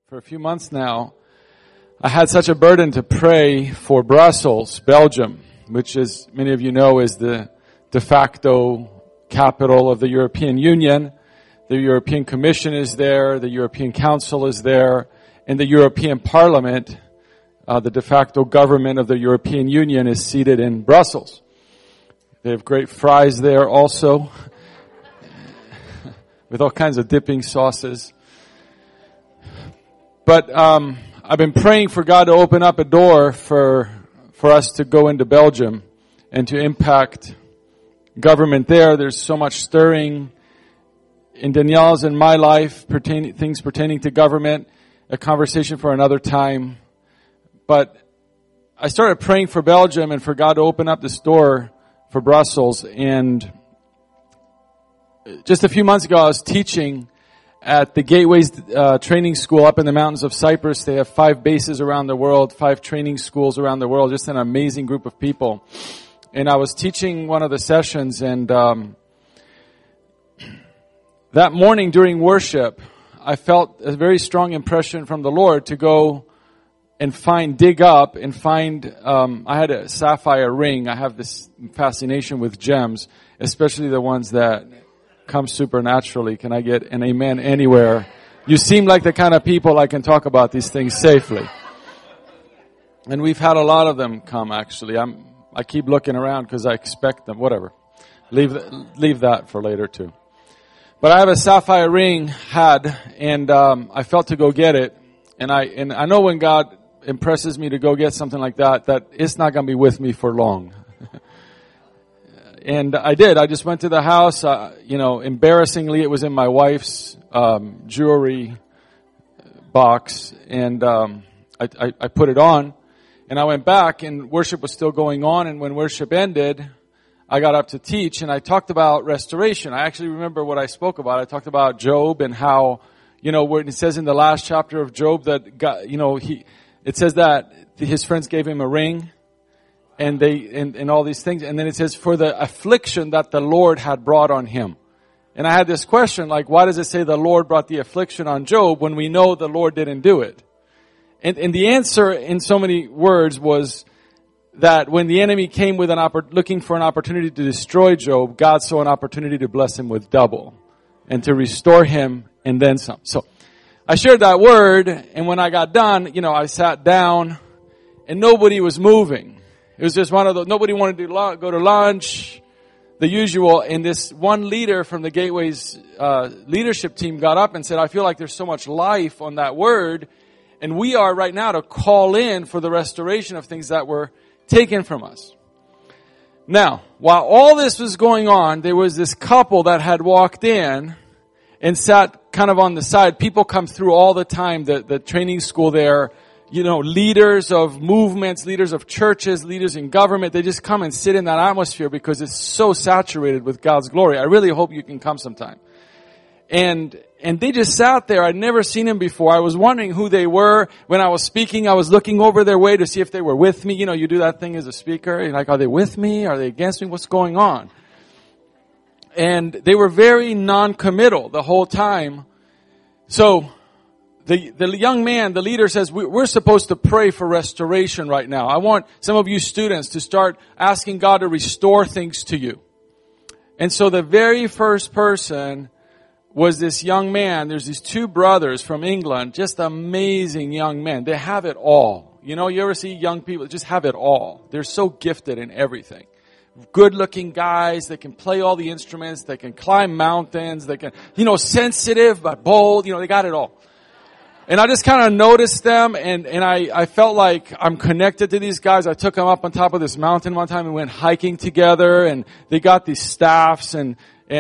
For a few months now, I had such a burden to pray for Brussels, Belgium, which, as many of you know, is the de facto capital of the European Union. The European Commission is there, the European Council is there, and the European Parliament, the de facto government of the European Union, is seated in Brussels. They have great fries there also, with all kinds of dipping sauces. But I've been praying for God to open up a door for us to go into Belgium and to impact government there. There's so much stirring in Danielle's and my life, things pertaining to government, a conversation for another time. But I started praying for Belgium and for God to open up this door for Brussels. And just a few months ago, I was teaching at the Gateways training school up in the mountains of Cyprus. They have 5 bases around the world, 5 training schools around the world, just an amazing group of people. And I was teaching one of the sessions, and that morning during worship, I felt a very strong impression from the Lord to go and dig up and find, I had a sapphire ring. I have this fascination with gems, especially the ones that come supernaturally. Can I get an amen anywhere? You seem like the kind of people I can talk about these things safely. And we've had a lot of them come, actually. I keep looking around because I expect them. Whatever. Leave that for later too. But I have a sapphire ring, and I felt to go get it. And I know when God impresses me to go get something like that it's not going to be with me for long. And I did. I just went to the house. Embarrassingly, it was in my wife's jewelry box, and I put it on. And I went back, and worship was still going on. And when worship ended, I got up to teach, and I talked about restoration. I actually remember what I spoke about. I talked about Job and how, where it says in the last chapter of Job that God, it says that his friends gave him a ring. And all these things. And then it says, for the affliction that the Lord had brought on him. And I had this question, like, why does it say the Lord brought the affliction on Job when we know the Lord didn't do it? And the answer in so many words was that when the enemy came with looking for an opportunity to destroy Job, God saw an opportunity to bless him with double and to restore him and then some. So I shared that word, and when I got done, I sat down and nobody was moving. It was just one of those, nobody wanted to go to lunch, the usual. And this one leader from the Gateways leadership team got up and said, I feel like there's so much life on that word. And we are right now to call in for the restoration of things that were taken from us. Now, while all this was going on, there was this couple that had walked in and sat kind of on the side. People come through all the time, the training school there. Leaders of movements, leaders of churches, leaders in government, they just come and sit in that atmosphere because it's so saturated with God's glory. I really hope you can come sometime. And they just sat there. I'd never seen them before. I was wondering who they were. When I was speaking, I was looking over their way to see if they were with me. You do that thing as a speaker. You're like, are they with me? Are they against me? What's going on? And they were very non-committal the whole time. So the young man, the leader says, we're supposed to pray for restoration right now. I want some of you students to start asking God to restore things to you. And so the very first person was this young man. There's these 2 brothers from England, just amazing young men. They have it all. You ever see young people that just have it all. They're so gifted in everything. Good-looking guys. They can play all the instruments. They can climb mountains. They can, sensitive but bold. They got it all. And I just kind of noticed them, and I felt like I'm connected to these guys. I took them up on top of this mountain one time and went hiking together, and they got these staffs, and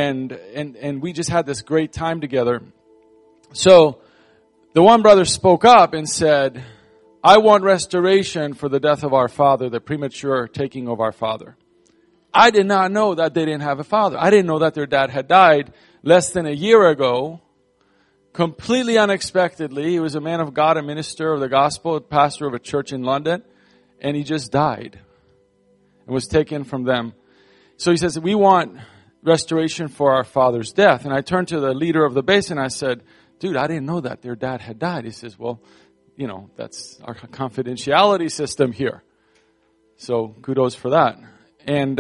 we just had this great time together. So the one brother spoke up and said, I want restoration for the death of our father, the premature taking of our father. I did not know that they didn't have a father. I didn't know that their dad had died less than a year ago. Completely unexpectedly. He was a man of God, a minister of the gospel, a pastor of a church in London, and he just died and was taken from them. So he says, we want restoration for our father's death. And I turned to the leader of the base and I said, dude, I didn't know that their dad had died. He says, well, that's our confidentiality system here. So kudos for that. And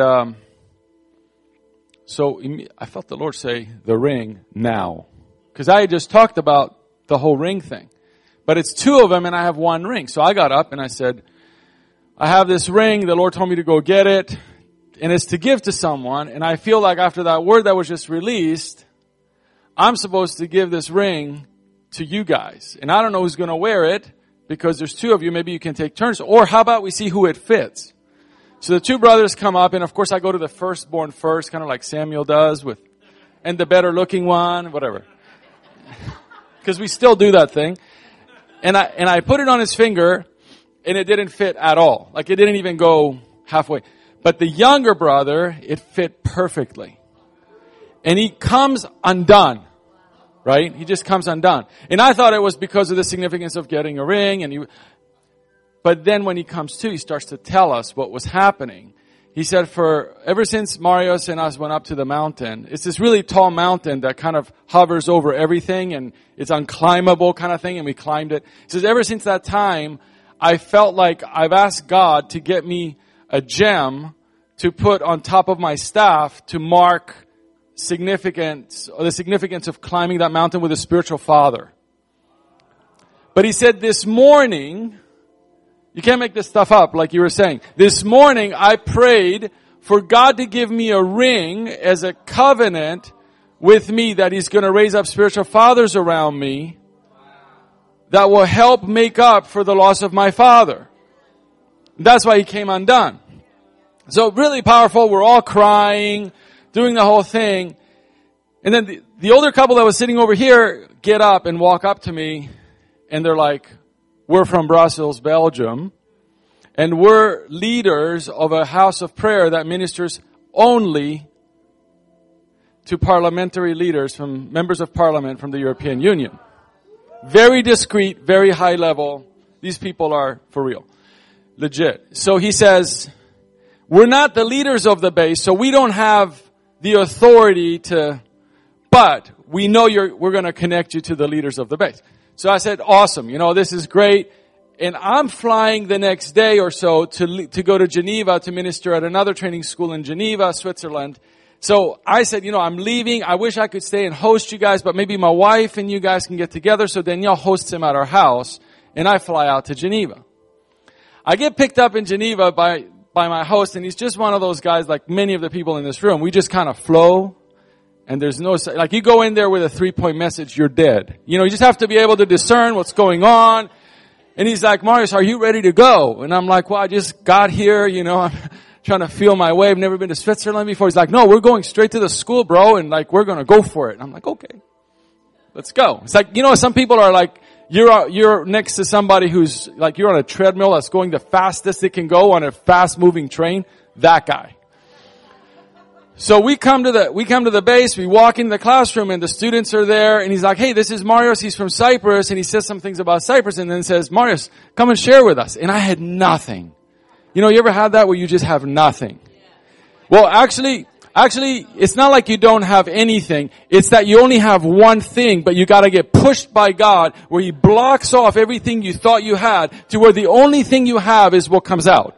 so I felt the Lord say, the ring now. Because I had just talked about the whole ring thing. But it's two of them and I have one ring. So I got up and I said, I have this ring. The Lord told me to go get it. And it's to give to someone. And I feel like after that word that was just released, I'm supposed to give this ring to you guys. And I don't know who's going to wear it because there's two of you. Maybe you can take turns. Or how about we see who it fits? So the two brothers come up, and of course I go to the firstborn first, kind of like Samuel does, and the better looking one, whatever. Because we still do that thing. And I put it on his finger, and it didn't fit at all. Like it didn't even go halfway. But the younger brother, it fit perfectly. And he comes undone. Right? He just comes undone. And I thought it was because of the significance of getting a ring, but then when he comes to, he starts to tell us what was happening. He said ever since Marius and us went up to the mountain, it's this really tall mountain that kind of hovers over everything and it's unclimbable kind of thing, and we climbed it. He says, ever since that time, I felt like I've asked God to get me a gem to put on top of my staff to mark the significance of climbing that mountain with a spiritual father. But he said this morning, you can't make this stuff up like you were saying. This morning I prayed for God to give me a ring as a covenant with me that He's going to raise up spiritual fathers around me that will help make up for the loss of my father. That's why he came undone. So really powerful. We're all crying, doing the whole thing. And then the older couple that was sitting over here get up and walk up to me, and they're like, we're from Brussels, Belgium, and we're leaders of a house of prayer that ministers only to parliamentary leaders, from members of parliament from the European Union. Very discreet, very high level. These people are for real. Legit. So he says, we're not the leaders of the base, so we don't have the authority but we know we're going to connect you to the leaders of the base. So I said, awesome, this is great. And I'm flying the next day or so to go to Geneva to minister at another training school in Geneva, Switzerland. So I said, I'm leaving. I wish I could stay and host you guys, but maybe my wife and you guys can get together. So Danielle hosts him at our house, and I fly out to Geneva. I get picked up in Geneva by my host, and he's just one of those guys like many of the people in this room. We just kind of flow. And there's like you go in there with a 3-point message, you're dead. You just have to be able to discern what's going on. And he's like, Marius, are you ready to go? And I'm like, well, I just got here, I'm trying to feel my way. I've never been to Switzerland before. He's like, no, we're going straight to the school, bro. And like, we're going to go for it. And I'm like, okay, let's go. It's like, some people are like, you're next to somebody who's like, you're on a treadmill that's going the fastest it can go on a fast moving train. That guy. So we come to the base, we walk into the classroom, and the students are there, and he's like, hey, this is Marius, he's from Cyprus, and he says some things about Cyprus, and then says, Marius, come and share with us. And I had nothing. You ever had that where you just have nothing? Well, actually, it's not like you don't have anything. It's that you only have one thing, but you gotta get pushed by God, where He blocks off everything you thought you had, to where the only thing you have is what comes out.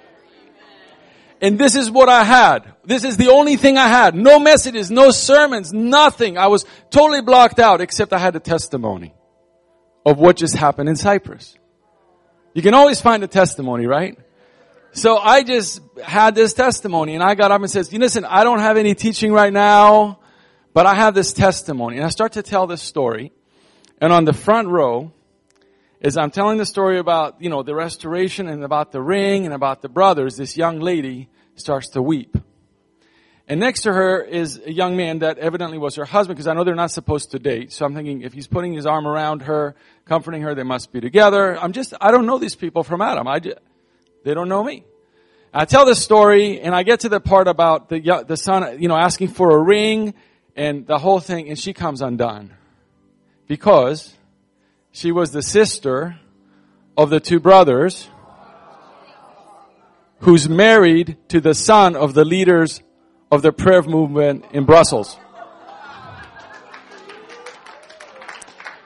And this is what I had. This is the only thing I had. No messages, no sermons, nothing. I was totally blocked out, except I had a testimony of what just happened in Cyprus. You can always find a testimony, right? So I just had this testimony, and I got up and says, listen, I don't have any teaching right now, but I have this testimony. And I start to tell this story. And on the front row, as I'm telling the story about, the restoration and about the ring and about the brothers, this young lady starts to weep. And next to her is a young man that evidently was her husband, because I know they're not supposed to date. So I'm thinking, if he's putting his arm around her, comforting her, they must be together. I don't know these people from Adam. They don't know me. I tell this story, and I get to the part about the son, asking for a ring and the whole thing, and she comes undone. Because she was the sister of the two brothers who's married to the son of the leaders of the prayer movement in Brussels.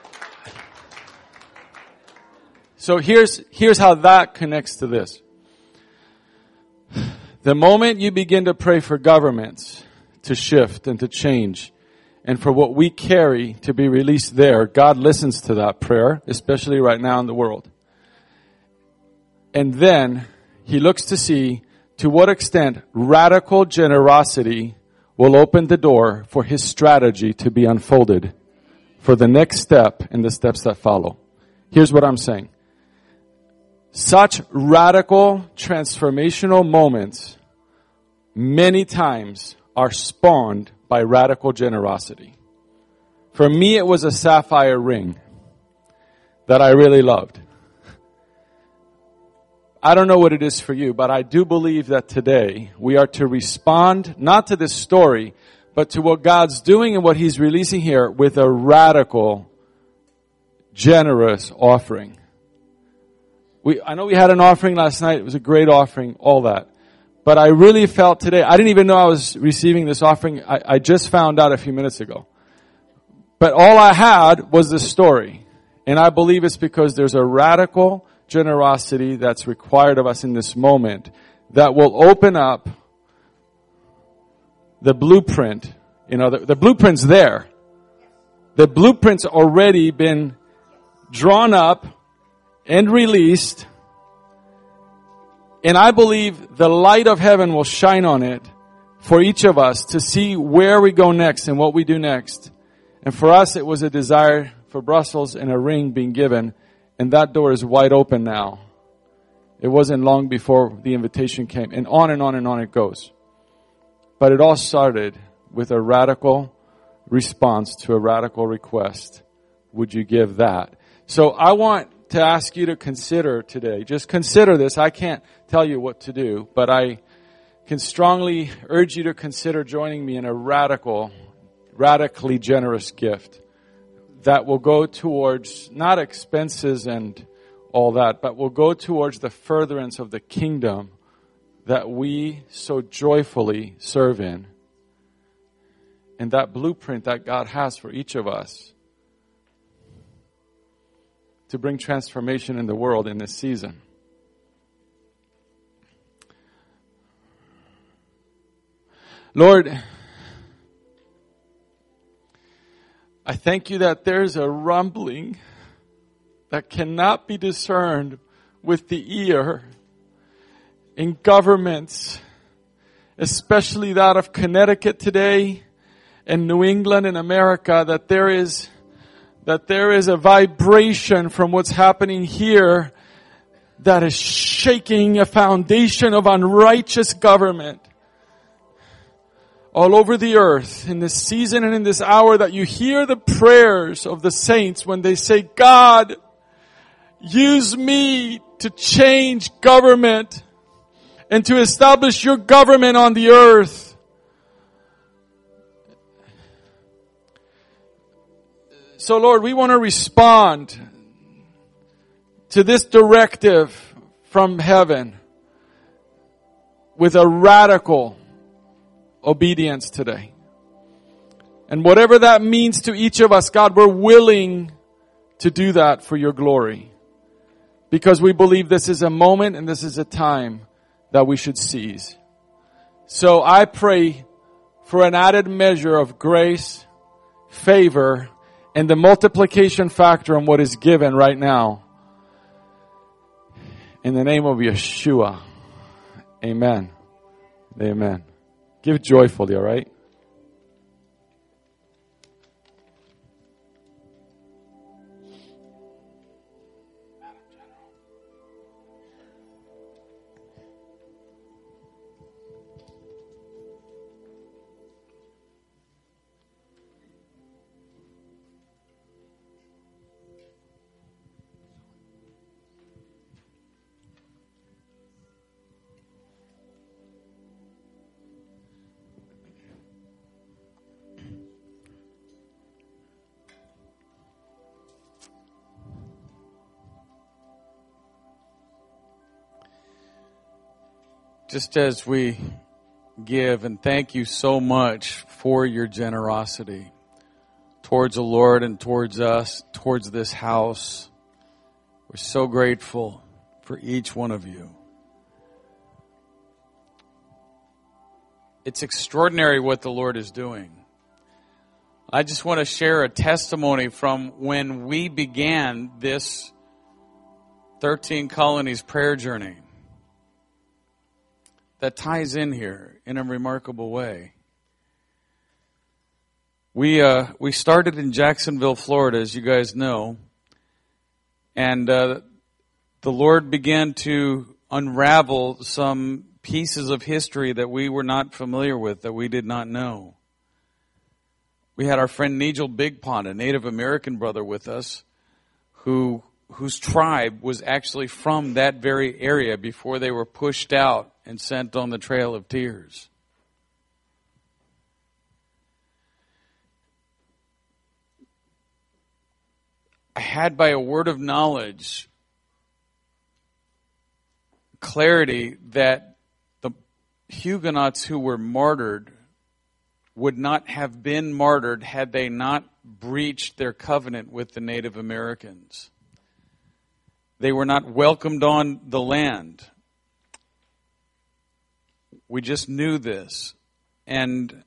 So here's how that connects to this. The moment you begin to pray for governments to shift and to change, and for what we carry to be released there, God listens to that prayer, especially right now in the world. And then He looks to see to what extent radical generosity will open the door for His strategy to be unfolded for the next step and the steps that follow. Here's what I'm saying. Such radical transformational moments many times are spawned by radical generosity. For me, it was a sapphire ring that I really loved. I don't know what it is for you, but I do believe that today we are to respond not to this story, but to what God's doing and what He's releasing here with a radical, generous offering. I know we had an offering last night. It was a great offering, all that. But I really felt today, I didn't even know I was receiving this offering. I just found out a few minutes ago. But all I had was this story. And I believe it's because there's a radical generosity that's required of us in this moment that will open up the blueprint. You know, the blueprint's there. The blueprint's already been drawn up and released. And I believe the light of heaven will shine on it for each of us to see where we go next and what we do next. And for us, it was a desire for Brussels and a ring being given. And that door is wide open now. It wasn't long before the invitation came. And on and on and on it goes. But it all started with a radical response to a radical request. Would you give that? So I want to ask you to consider today. Just consider this. I can't tell you what to do, but I can strongly urge you to consider joining me in a radically generous gift that will go towards not expenses and all that, but will go towards the furtherance of the kingdom that we so joyfully serve in. And that blueprint that God has for each of us to bring transformation in the world in this season. Lord, I thank you that there's a rumbling that cannot be discerned with the ear in governments, especially that of Connecticut today and New England and America, that there is a vibration from what's happening here that is shaking a foundation of unrighteous government all over the earth in this season and in this hour, that you hear the prayers of the saints when they say, God, use me to change government and to establish your government on the earth. So Lord, we want to respond to this directive from heaven with a radical obedience today. And whatever that means to each of us, God, we're willing to do that for your glory. Because we believe this is a moment and this is a time that we should seize. So I pray for an added measure of grace, favor, and the multiplication factor on what is given right now. In the name of Yeshua. Amen. Amen. Give joyfully, all right? Just as we give, and thank you so much for your generosity towards the Lord and towards us, towards this house. We're so grateful for each one of you. It's extraordinary what the Lord is doing. I just want to share a testimony from when we began this 13 Colonies prayer journey that ties in here in a remarkable way. We started in Jacksonville, Florida, as you guys know, and the Lord began to unravel some pieces of history that we were not familiar with, that we did not know. We had our friend Nigel Big Pond, a Native American brother with us, whose tribe was actually from that very area before they were pushed out and sent on the Trail of Tears. I had, by a word of knowledge, clarity that the Huguenots who were martyred would not have been martyred had they not breached their covenant with the Native Americans. They were not welcomed on the land. We just knew this. And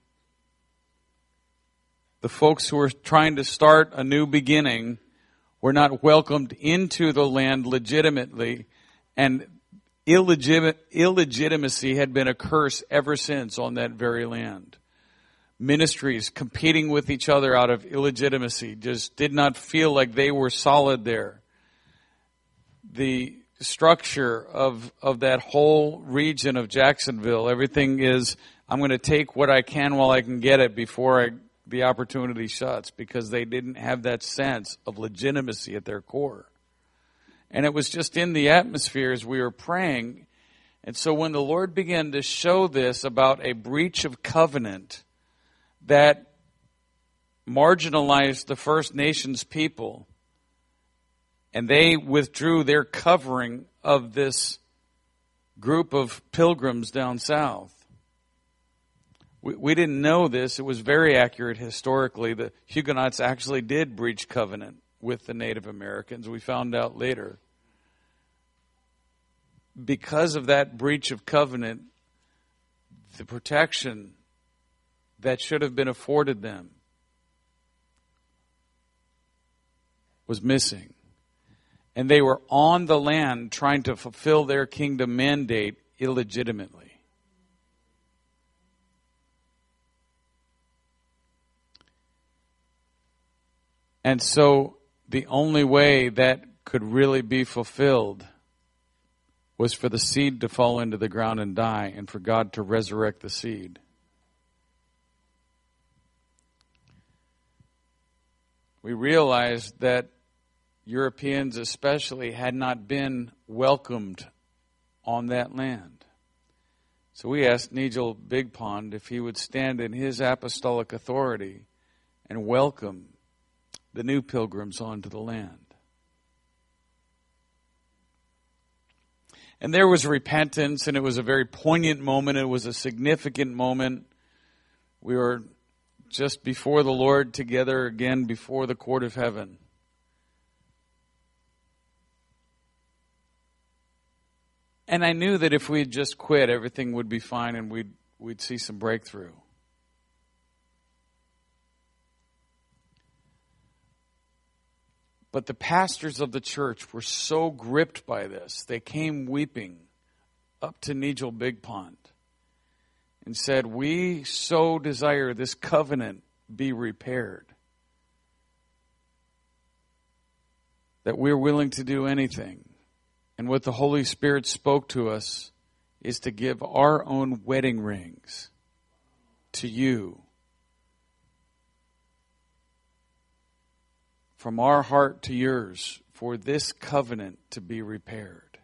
the folks who were trying to start a new beginning were not welcomed into the land legitimately, and illegitimacy had been a curse ever since on that very land. Ministries competing with each other out of illegitimacy just did not feel like they were solid there. The structure of that whole region of Jacksonville, everything is, I'm going to take what I can while I can get it before the opportunity shuts, because they didn't have that sense of legitimacy at their core. And it was just in the atmosphere as we were praying. And so when the Lord began to show this about a breach of covenant that marginalized the First Nations people, and they withdrew their covering of this group of pilgrims down south. We didn't know this. It was very accurate historically. The Huguenots actually did breach covenant with the Native Americans. We found out later. Because of that breach of covenant, the protection that should have been afforded them was missing. And they were on the land trying to fulfill their kingdom mandate illegitimately. And so the only way that could really be fulfilled was for the seed to fall into the ground and die, and for God to resurrect the seed. We realized that Europeans especially had not been welcomed on that land. So we asked Nigel Big Pond if he would stand in his apostolic authority and welcome the new pilgrims onto the land. And there was repentance, and it was a very poignant moment. It was a significant moment. We were just before the Lord together again before the court of heaven. And I knew that if we had just quit, everything would be fine and we'd see some breakthrough. But the pastors of the church were so gripped by this, they came weeping up to Nigel Big Pond and said, "We so desire this covenant be repaired that we're willing to do anything." And what the Holy Spirit spoke to us is to give our own wedding rings to you, from our heart to yours, for this covenant to be repaired.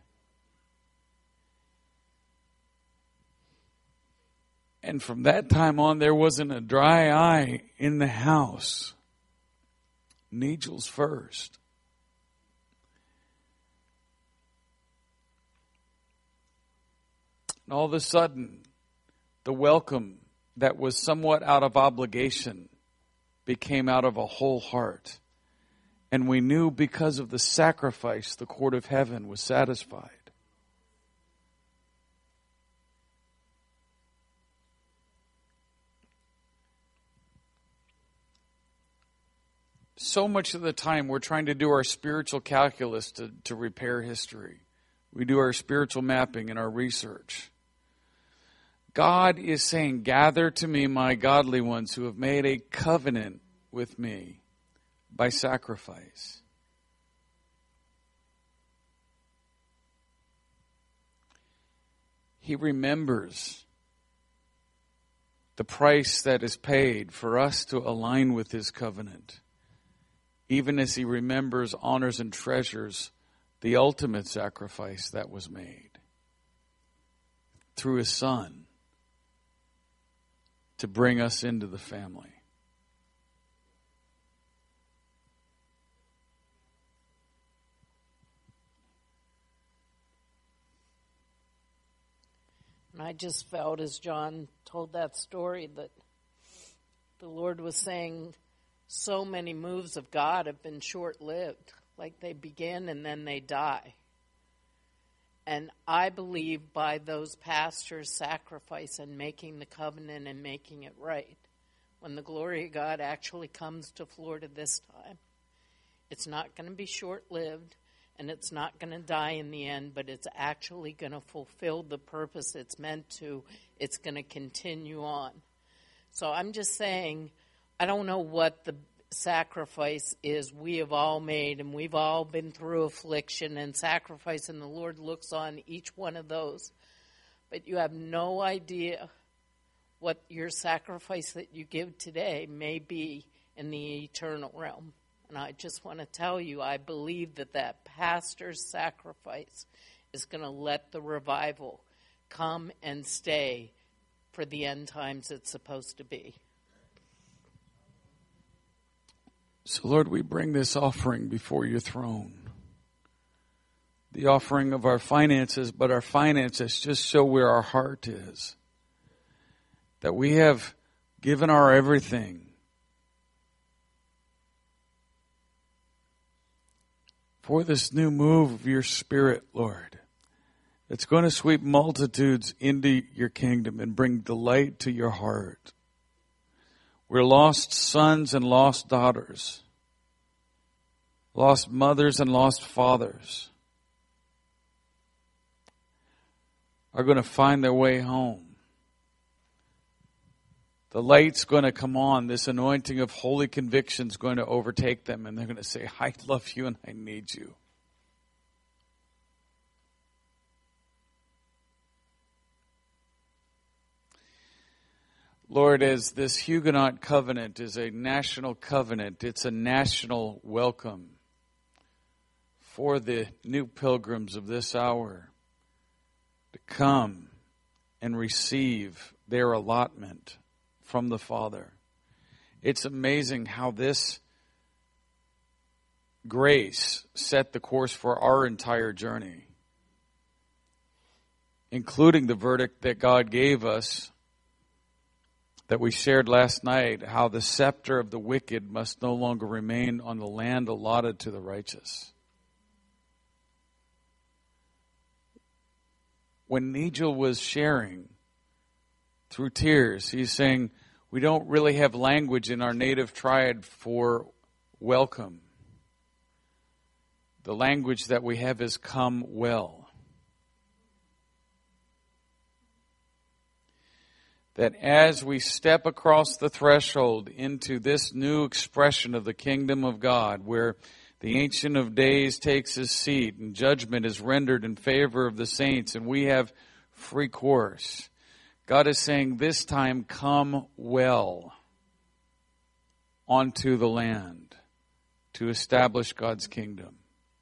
And from that time on, there wasn't a dry eye in the house. Nigel's first. And all of a sudden, the welcome that was somewhat out of obligation became out of a whole heart. And we knew because of the sacrifice, the court of heaven was satisfied. So much of the time we're trying to do our spiritual calculus to repair history. We do our spiritual mapping and our research. God is saying, gather to me my godly ones who have made a covenant with me by sacrifice. He remembers the price that is paid for us to align with His covenant, even as He remembers, honors, and treasures the ultimate sacrifice that was made through His Son to bring us into the family. And I just felt, as John told that story, that the Lord was saying so many moves of God have been short-lived. Like they begin and then they die. And I believe by those pastors' sacrifice and making the covenant and making it right, when the glory of God actually comes to Florida this time, it's not going to be short-lived and it's not going to die in the end, but it's actually going to fulfill the purpose it's meant to. It's going to continue on. So I'm just saying, I don't know what the sacrifice is we have all made, and we've all been through affliction and sacrifice, and the Lord looks on each one of those. But you have no idea what your sacrifice that you give today may be in the eternal realm. And I just want to tell you, I believe that pastor's sacrifice is going to let the revival come and stay for the end times it's supposed to be. So, Lord, we bring this offering before your throne. The offering of our finances, but our finances just show where our heart is. That we have given our everything for this new move of your Spirit, Lord. It's going to sweep multitudes into your kingdom and bring delight to your heart. We're lost sons and lost daughters, lost mothers and lost fathers are going to find their way home. The light's going to come on. This anointing of holy conviction is going to overtake them, and they're going to say, I love you and I need you. Lord, as this Huguenot covenant is a national covenant, it's a national welcome for the new pilgrims of this hour to come and receive their allotment from the Father. It's amazing how this grace set the course for our entire journey, including the verdict that God gave us that we shared last night, how the scepter of the wicked must no longer remain on the land allotted to the righteous. When Nigel was sharing through tears, he's saying, we don't really have language in our native triad for welcome. The language that we have is come well. That as we step across the threshold into this new expression of the kingdom of God, where the Ancient of Days takes his seat and judgment is rendered in favor of the saints and we have free course, God is saying, this time come well onto the land to establish God's kingdom.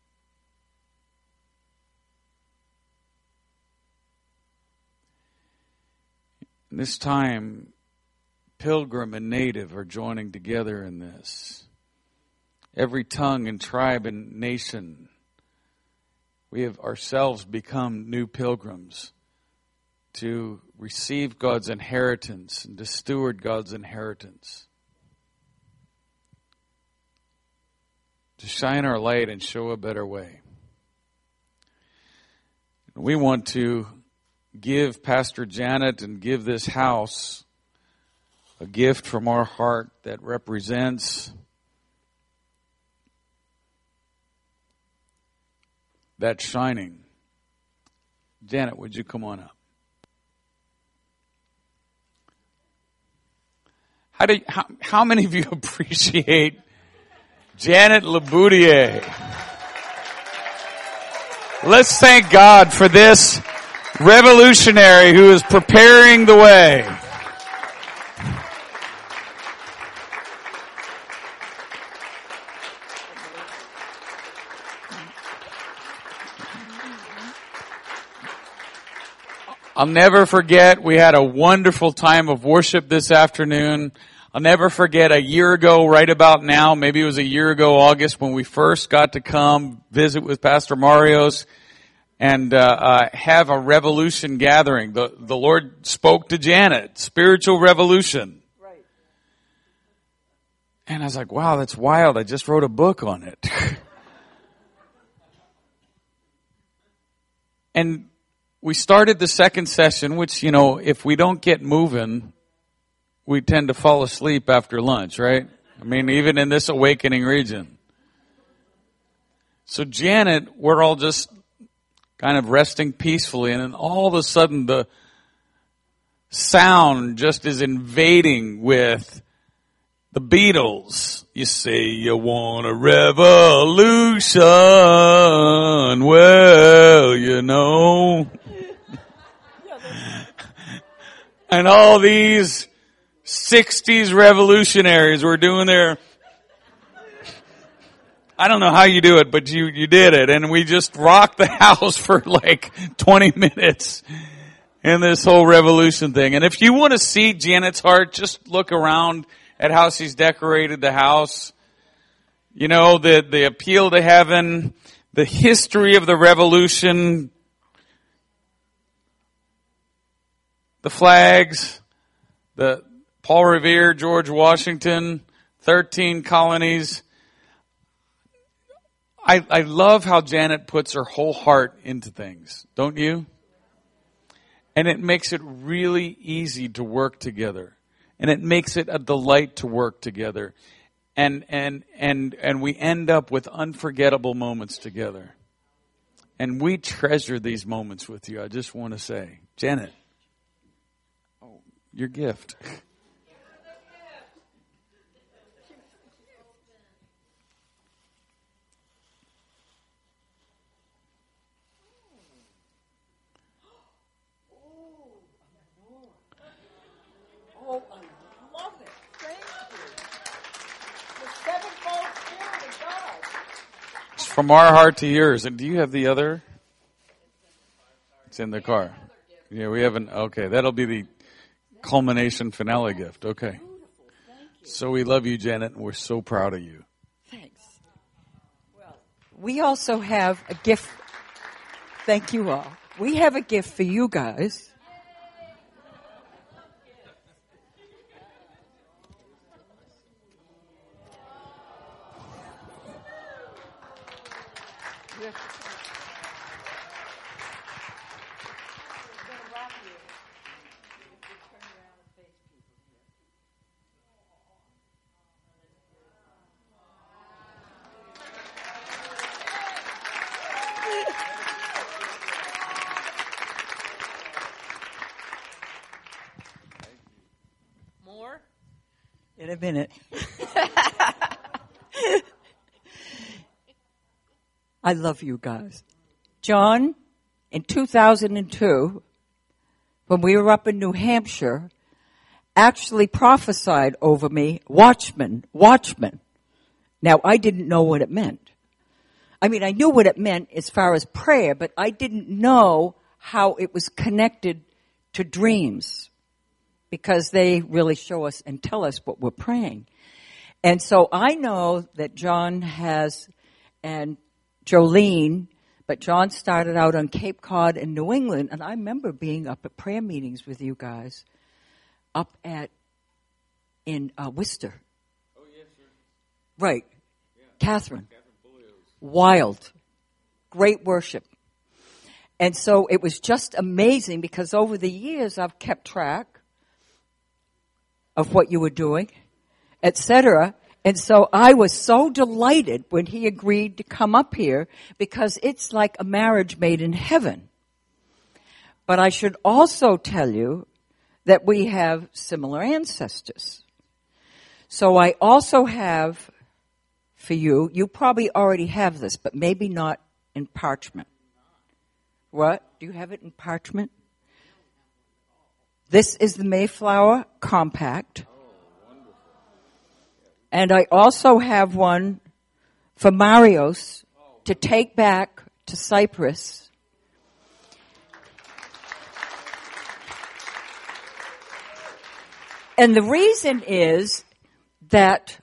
And this time, pilgrim and native are joining together in this. Every tongue and tribe and nation, we have ourselves become new pilgrims to receive God's inheritance and to steward God's inheritance. to shine our light and show a better way. We want to give Pastor Janet and give this house a gift from our heart that represents that shining. Janet, would you come on up? How many of you appreciate Janet Laboudier? Let's thank God for this revolutionary who is preparing the way. I'll never forget, we had a wonderful time of worship this afternoon. I'll never forget a year ago, right about now, maybe it was a year ago, August, when we first got to come visit with Pastor Marios and have a revolution gathering. The Lord spoke to Janet, spiritual revolution. Right. And I was like, wow, that's wild. I just wrote a book on it. And we started the second session, which, if we don't get moving, we tend to fall asleep after lunch, right? I mean, even in this awakening region. So Janet, we're all just kind of resting peacefully, and then all of a sudden the sound just is invading with the Beatles. You say you want a revolution, well, and all these 60s revolutionaries were doing their, I don't know how you do it, but you did it. And we just rocked the house for like 20 minutes in this whole revolution thing. And if you want to see Janet's heart, just look around at how she's decorated the house. The appeal to heaven, the history of the revolution, the flags, the Paul Revere, George Washington, 13 colonies. I love how Janet puts her whole heart into things, don't you? And it makes it really easy to work together. And it makes it a delight to work together. And we end up with unforgettable moments together. And we treasure these moments with you, I just want to say. Janet, your gift. Oh, I love it. Thank you. The sevenfold Spirit of God. It's from our heart to yours. And do you have the other? It's in the car. Yeah, we haven't. Okay, that'll be the culmination finale gift. Okay. So we love you, Janet, and we're so proud of you. Thanks. Well, we also have a gift. Thank you all. We have a gift for you guys. More? In a minute. I love you guys. John, in 2002, when we were up in New Hampshire, actually prophesied over me, watchman, watchman. Now, I didn't know what it meant. I mean, I knew what it meant as far as prayer, but I didn't know how it was connected to dreams, because they really show us and tell us what we're praying. And so I know that John has, and Jolene, but John started out on Cape Cod in New England, and I remember being up at prayer meetings with you guys up in Worcester. Oh, yes, sir. Right. Yeah. Catherine. wild, great worship. And so it was just amazing because over the years I've kept track of what you were doing, etc. And so I was so delighted when he agreed to come up here because it's like a marriage made in heaven. But I should also tell you that we have similar ancestors. So I also have for you, you probably already have this, but maybe not in parchment. What? Do you have it in parchment? This is the Mayflower Compact. And I also have one for Marios to take back to Cyprus. And the reason is that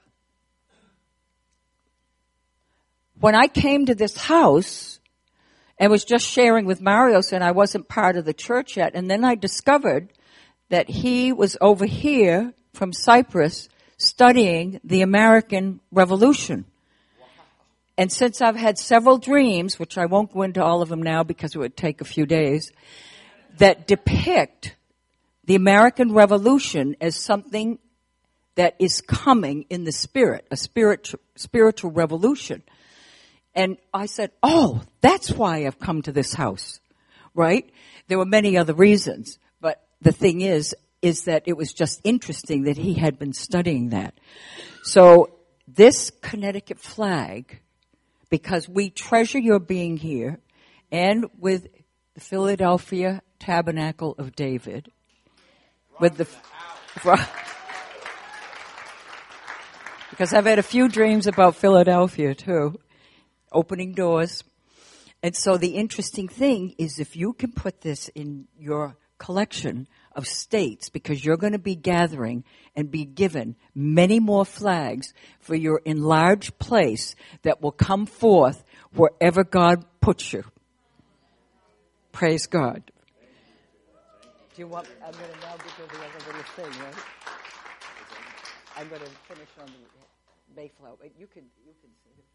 when I came to this house and was just sharing with Marios, and I wasn't part of the church yet, and then I discovered that he was over here from Cyprus studying the American Revolution. And since I've had several dreams, which I won't go into all of them now because it would take a few days, that depict the American Revolution as something that is coming in the spirit, a spiritual revolution. And I said, oh, that's why I've come to this house, right? There were many other reasons, but the thing is that it was just interesting that he had been studying that. So this Connecticut flag, because we treasure your being here, and with the Philadelphia Tabernacle of David, with the because I've had a few dreams about Philadelphia too, opening doors. And so the interesting thing is if you can put this in your collection of states, because you're going to be gathering and be given many more flags for your enlarged place that will come forth wherever God puts you. Praise God. Do you want, I'm going to now give you the other little thing, right? I'm going to finish on the Mayflower. You can see it.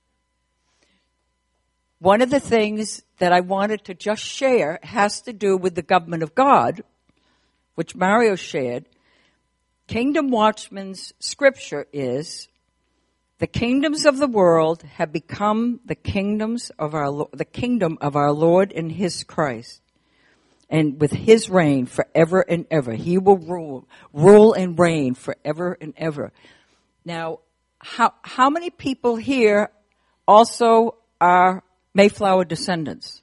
One of the things that I wanted to just share has to do with the government of God, which Mario shared. Kingdom Watchman's scripture is, the kingdoms of the world have become the kingdom of our Lord and his Christ. And with his reign forever and ever. He will rule and reign forever and ever. Now, how many people here also are Mayflower descendants?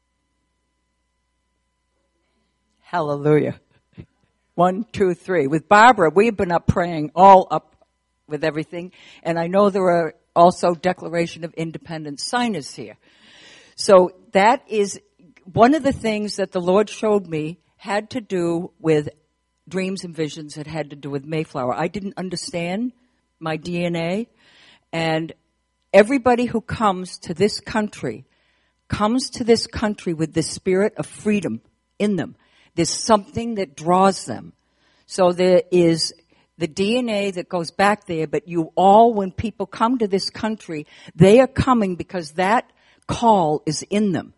Hallelujah. 1, 2, 3. With Barbara, we've been up praying all up with everything. And I know there are also Declaration of Independence signers here. So that is one of the things that the Lord showed me had to do with dreams and visions. It had to do with Mayflower. I didn't understand my DNA. And everybody who comes to this country with the spirit of freedom in them. There's something that draws them. So there is the DNA that goes back there, but you all, when people come to this country, they are coming because that call is in them.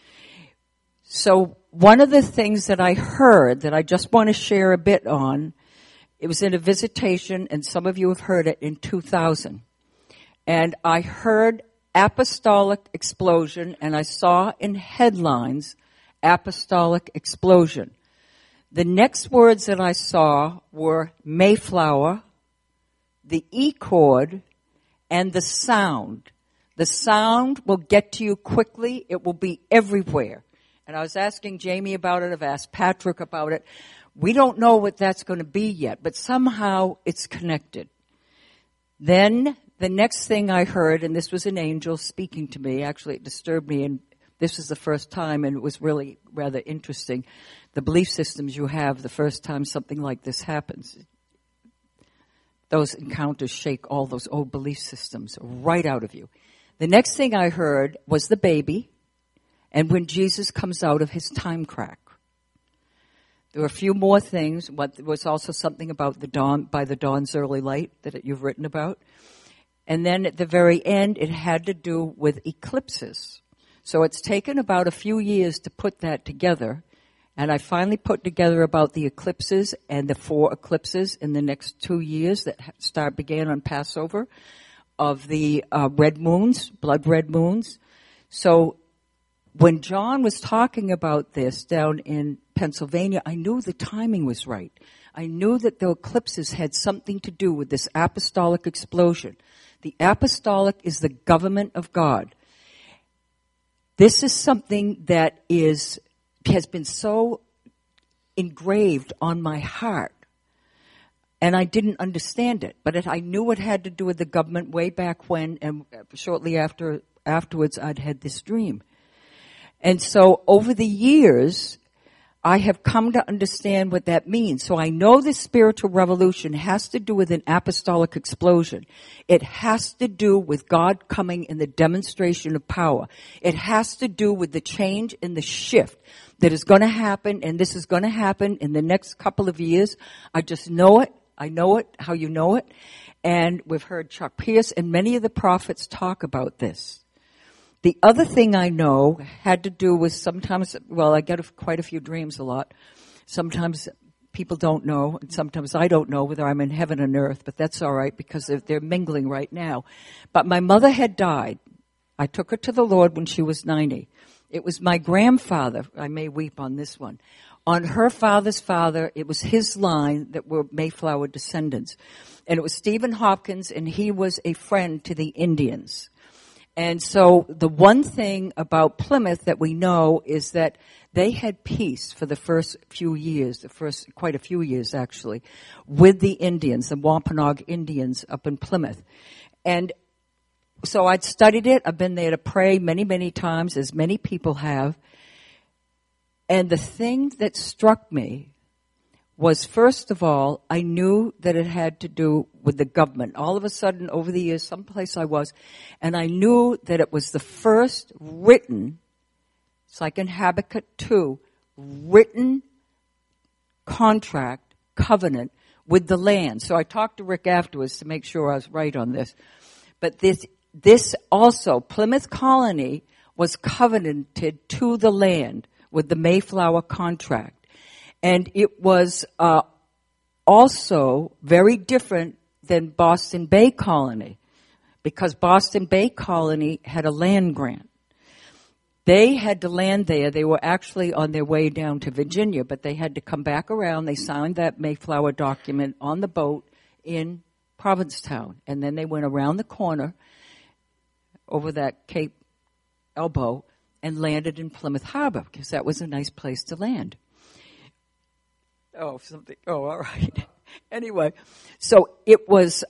So one of the things that I heard that I just want to share a bit on, it was in a visitation, and some of you have heard it, in 2000. And I heard apostolic explosion, and I saw in headlines, apostolic explosion. The next words that I saw were Mayflower, the E chord, and the sound. The sound will get to you quickly. It will be everywhere. And I was asking Jamie about it. I've asked Patrick about it. We don't know what that's going to be yet, but somehow it's connected. Then the next thing I heard, and this was an angel speaking to me. Actually, it disturbed me, and this was the first time, and it was really rather interesting. The belief systems you have the first time something like this happens. Those encounters shake all those old belief systems right out of you. The next thing I heard was the baby, and when Jesus comes out of his time crack. There were a few more things, but there was also something about the dawn, by the dawn's early light that you've written about. And then at the very end, it had to do with eclipses. So it's taken about a few years to put that together. And I finally put together about the eclipses and the 4 eclipses in the next 2 years that began on Passover of the red moons, blood red moons. So when John was talking about this down in Pennsylvania, I knew the timing was right. I knew that the eclipses had something to do with this apostolic explosion. The apostolic is the government of God. This is something that has been so engraved on my heart. And I didn't understand it. But I knew it had to do with the government way back when, and shortly afterwards I'd had this dream. And so over the years, I have come to understand what that means. So I know this spiritual revolution has to do with an apostolic explosion. It has to do with God coming in the demonstration of power. It has to do with the change and the shift that is going to happen, and this is going to happen in the next couple of years. I just know it. I know it, how you know it. And we've heard Chuck Pierce and many of the prophets talk about this. The other thing I know had to do with sometimes, I get quite a few dreams a lot. Sometimes people don't know, and sometimes I don't know whether I'm in heaven and earth, but that's all right because they're mingling right now. But my mother had died. I took her to the Lord when she was 90. It was my grandfather, I may weep on this one. On her father's father, it was his line that were Mayflower descendants. And it was Stephen Hopkins, and he was a friend to the Indians. And so the one thing about Plymouth that we know is that they had peace for the first few years, quite a few years actually, with the Indians, the Wampanoag Indians up in Plymouth. And so I'd studied it. I've been there to pray many, many times, as many people have. And the thing that struck me was, first of all, I knew that it had to do with the government. All of a sudden, over the years, someplace I was, and I knew that it was the first written, it's like in Habakkuk 2, written contract, covenant with the land. So I talked to Rick afterwards to make sure I was right on this. But this also, Plymouth Colony was covenanted to the land with the Mayflower contract. And it was also very different than Boston Bay Colony, because Boston Bay Colony had a land grant. They had to land there. They were actually on their way down to Virginia, but they had to come back around. They signed that Mayflower document on the boat in Provincetown. And then they went around the corner over that Cape Elbow and landed in Plymouth Harbor, because that was a nice place to land. Oh, all right. Anyway, so it was,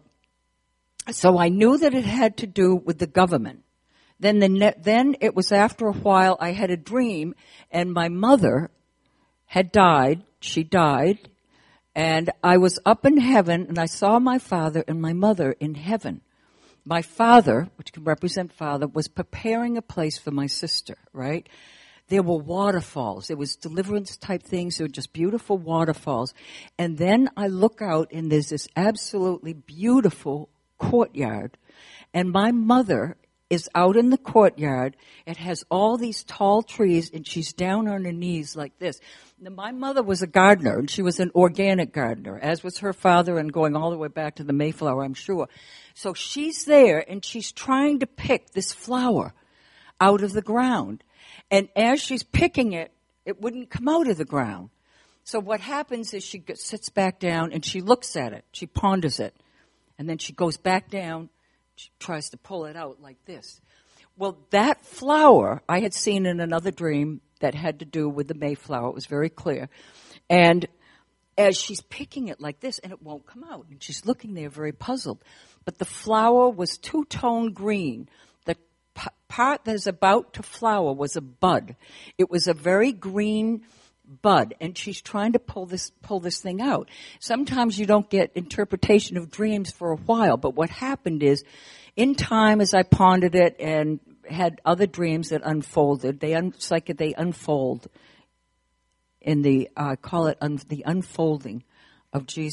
so I knew that it had to do with the government. Then it was after a while I had a dream, and my mother had died. She died, and I was up in heaven, and I saw my father and my mother in heaven. My father, which can represent father, was preparing a place for my sister, right? There were waterfalls. There was deliverance type things. There were just beautiful waterfalls. And then I look out, and there's this absolutely beautiful courtyard. And my mother is out in the courtyard. It has all these tall trees, and she's down on her knees like this. Now, my mother was a gardener, and she was an organic gardener, as was her father, and going all the way back to the Mayflower, I'm sure. So she's there, and she's trying to pick this flower out of the ground. And as she's picking it, it wouldn't come out of the ground. So what happens is she sits back down and she looks at it. She ponders it. And then she goes back down. She tries to pull it out like this. Well, that flower I had seen in another dream that had to do with the Mayflower. It was very clear. And as she's picking it like this, and it won't come out. And she's looking there very puzzled. But the flower was two-tone green. Part that is about to flower was a bud. It was a very green bud, and she's trying to pull this thing out. Sometimes you don't get interpretation of dreams for a while, but what happened is, in time, as I pondered it and had other dreams that unfolded, it's like they unfold in the call it the unfolding of Jesus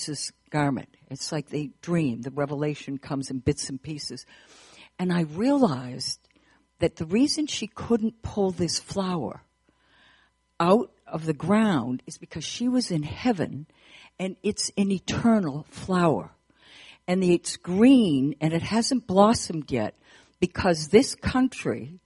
garment. It's like they dream. The revelation comes in bits and pieces. And I realized that the reason she couldn't pull this flower out of the ground is because she was in heaven, and it's an eternal flower. And it's green, and it hasn't blossomed yet because this country,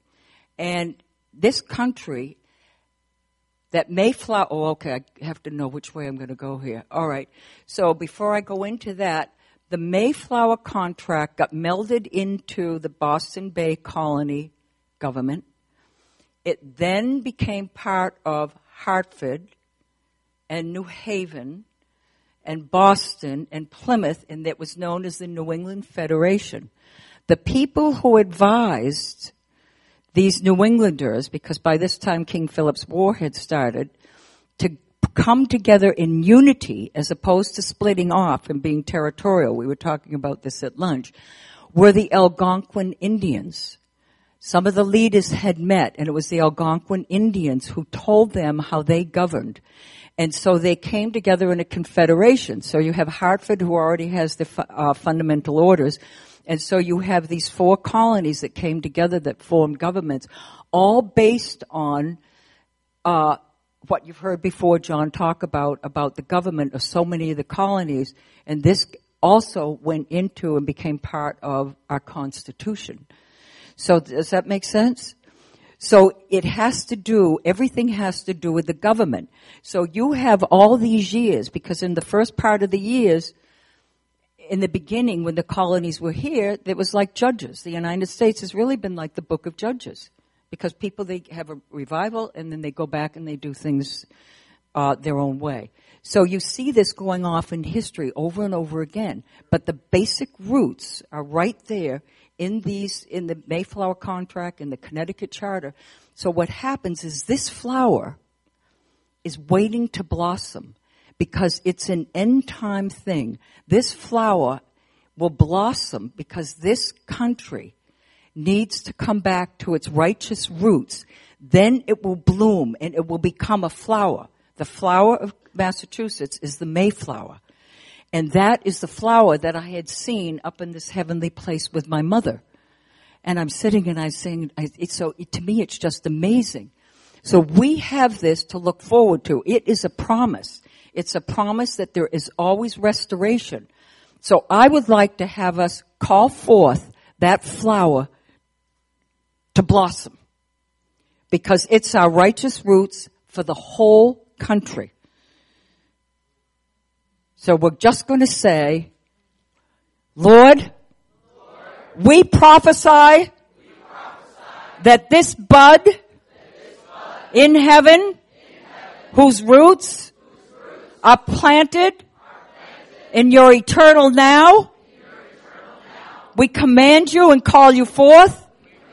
that Mayflower, I have to know which way I'm going to go here. All right. So before I go into that, the Mayflower contract got melded into the Boston Bay Colony government. It then became part of Hartford and New Haven and Boston and Plymouth, and it was known as the New England Federation. The people who advised these New Englanders, because by this time King Philip's War had started, to come together in unity as opposed to splitting off and being territorial, we were talking about this at lunch, were the Algonquin Indians. Some of the leaders had met, and it was the Algonquin Indians who told them how they governed. And so they came together in a confederation. So you have Hartford, who already has the fundamental orders. And so you have these 4 colonies that came together that formed governments, all based on what you've heard before John talk about the government of so many of the colonies. And this also went into and became part of our Constitution. So does that make sense? So it has to do, everything has to do with the government. So you have all these years, because in the first part of the years, in the beginning, when the colonies were here, it was like Judges. The United States has really been like the book of Judges, because people, they have a revival, and then they go back and they do things their own way. So you see this going off in history over and over again. But the basic roots are right there in the Mayflower contract, in the Connecticut Charter. So what happens is this flower is waiting to blossom, because it's an end time thing. This flower will blossom because this country needs to come back to its righteous roots. Then it will bloom and it will become a flower. The flower of Massachusetts is the Mayflower. And that is the flower that I had seen up in this heavenly place with my mother. And I'm sitting and I'm saying, to me it's just amazing. So we have this to look forward to. It is a promise. It's a promise that there is always restoration. So I would like to have us call forth that flower to blossom, because it's our righteous roots for the whole country. So we're just going to say, Lord, we prophesy that this bud in heaven, whose roots are planted in your eternal now, we command you and call you forth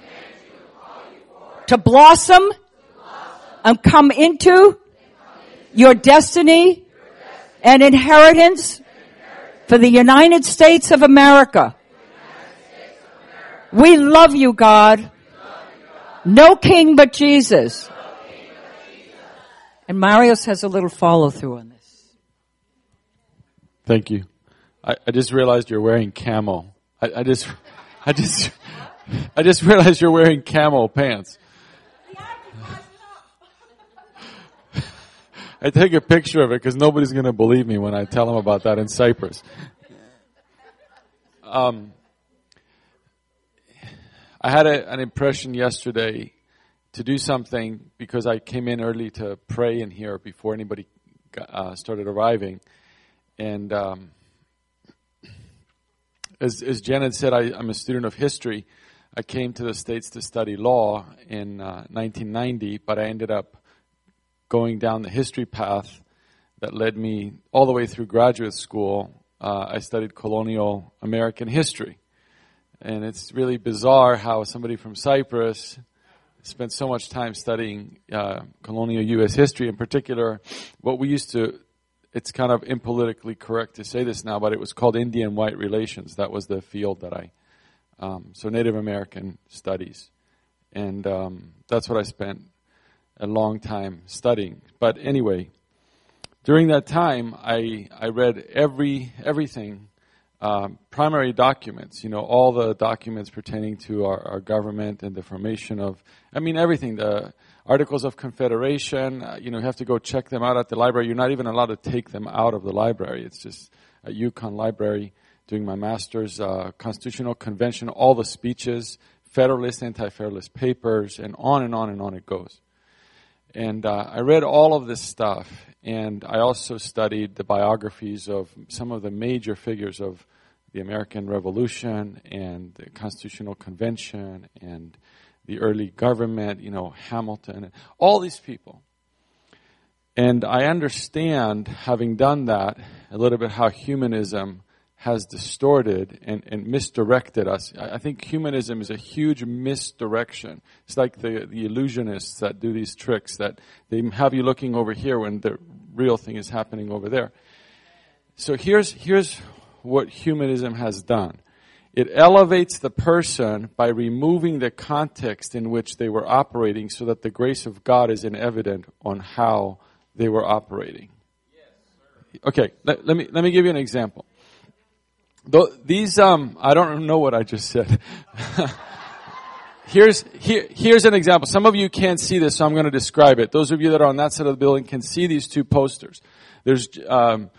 to blossom and come into your destiny and inheritance for the United States of America. We love you, God. No king but Jesus. And Marius has a little follow through on this. Thank you. I just realized you're wearing camo. I just realized you're wearing camo pants. I take a picture of it because nobody's going to believe me when I tell them about that in Cyprus. I had an impression yesterday to do something, because I came in early to pray in here before anybody started arriving. And as Jen had said, I'm a student of history. I came to the States to study law in 1990, but I ended up going down the history path that led me all the way through graduate school. I studied colonial American history. And it's really bizarre how somebody from Cyprus spent so much time studying colonial U.S. history, in particular what we used to, it's kind of impolitically correct to say this now, but it was called Indian-white relations. That was the field that so Native American studies. And that's what I spent a long time studying. But anyway, during that time, I read everything, primary documents, all the documents pertaining to our government and the formation of, everything, the Articles of Confederation, you have to go check them out at the library. You're not even allowed to take them out of the library. It's just at UConn Library doing my master's, Constitutional Convention, all the speeches, Federalist, Anti-Federalist papers, and on and on and on it goes. And I read all of this stuff, and I also studied the biographies of some of the major figures of the American Revolution and the Constitutional Convention and the early government, Hamilton, and all these people. And I understand, having done that, a little bit how humanism has distorted and misdirected us. I think humanism is a huge misdirection. It's like the illusionists that do these tricks that they have you looking over here when the real thing is happening over there. So here's what humanism has done. It elevates the person by removing the context in which they were operating so that the grace of God is evident on how they were operating. Okay, let me give you an example. These I don't know what I just said. Here's an example. Some of you can't see this, so I'm going to describe it. Those of you that are on that side of the building can see these two posters. There's Paul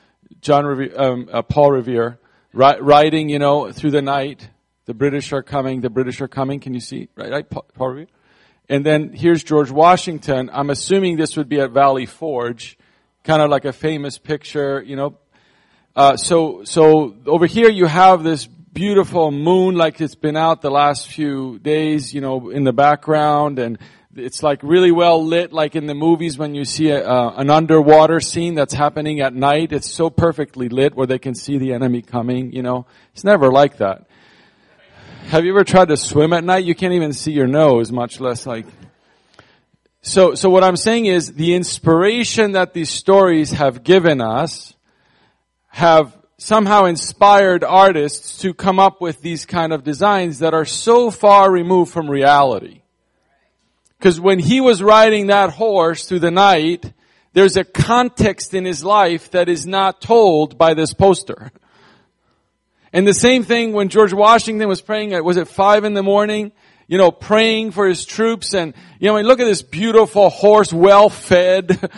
Revere writing, through the night. The British are coming. Can you see? Right, Paul Revere. And then here's George Washington. I'm assuming this would be at Valley Forge, kind of like a famous picture, So over here you have this beautiful moon like it's been out the last few days, in the background, and it's like really well lit like in the movies when you see an underwater scene that's happening at night. It's so perfectly lit where they can see the enemy coming, It's never like that. Have you ever tried to swim at night? You can't even see your nose, much less like... So what I'm saying is the inspiration that these stories have given us have somehow inspired artists to come up with these kind of designs that are so far removed from reality. Because when he was riding that horse through the night, there's a context in his life that is not told by this poster. And the same thing when George Washington was praying at, was it 5 a.m, praying for his troops, and, look at this beautiful horse, well fed.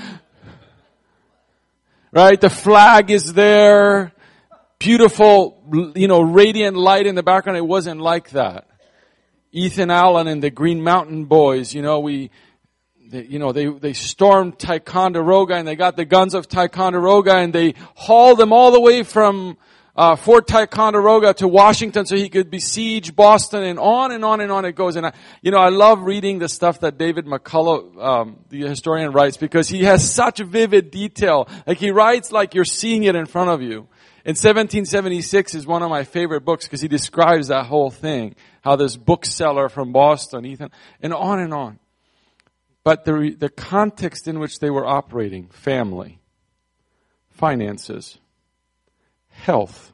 Right? The flag is there. Beautiful, radiant light in the background. It wasn't like that. Ethan Allen and the Green Mountain Boys, they stormed Ticonderoga, and they got the guns of Ticonderoga, and they hauled them all the way from Fort Ticonderoga to Washington so he could besiege Boston, and on and on and on it goes. And I love reading the stuff that David McCullough, the historian, writes, because he has such vivid detail. Like he writes like you're seeing it in front of you. And 1776 is one of my favorite books because he describes that whole thing. How this bookseller from Boston, Ethan, and on and on. But the context in which they were operating, family, finances, health,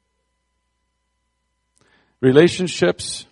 relationships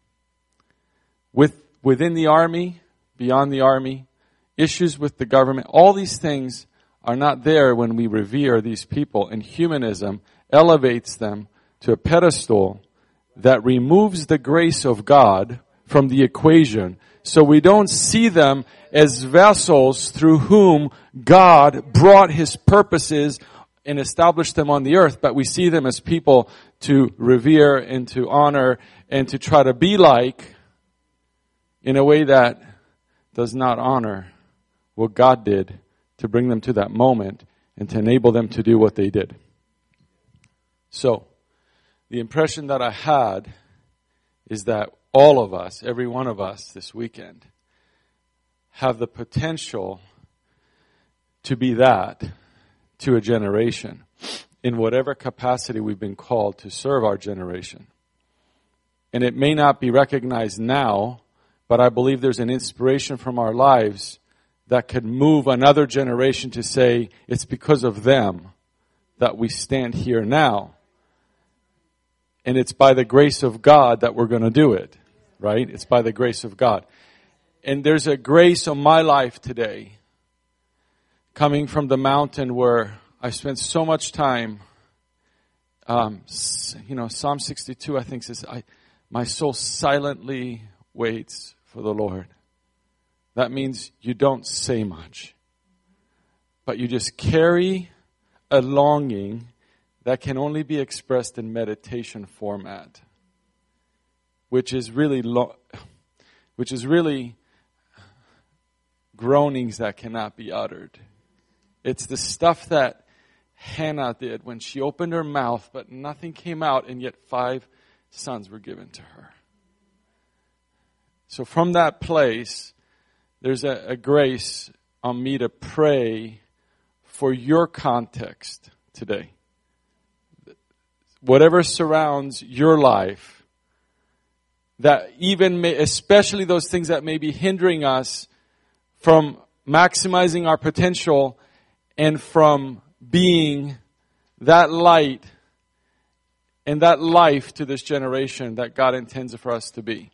within the army, beyond the army, issues with the government, all these things are not there when we revere these people, and humanism elevates them to a pedestal that removes the grace of God from the equation, so we don't see them as vessels through whom God brought His purposes and established them on the earth, but we see them as people to revere and to honor and to try to be like in a way that does not honor what God did to bring them to that moment and to enable them to do what they did. So, the impression that I had is that all of us, every one of us this weekend, have the potential to be that to a generation in whatever capacity we've been called to serve our generation. And it may not be recognized now, but I believe there's an inspiration from our lives that could move another generation to say, it's because of them that we stand here now. And it's by the grace of God that we're going to do it, right? It's by the grace of God. And there's a grace on my life today coming from the mountain where I spent so much time. Psalm 62, I think, says, my soul silently waits for the Lord. That means you don't say much, but you just carry a longing that can only be expressed in meditation format, which is really groanings that cannot be uttered. It's the stuff that Hannah did when she opened her mouth, but nothing came out, and yet 5 sons were given to her. So from that place, there's a grace on me to pray for your context today. Whatever surrounds your life, that especially those things that may be hindering us from maximizing our potential and from being that light and that life to this generation that God intends for us to be.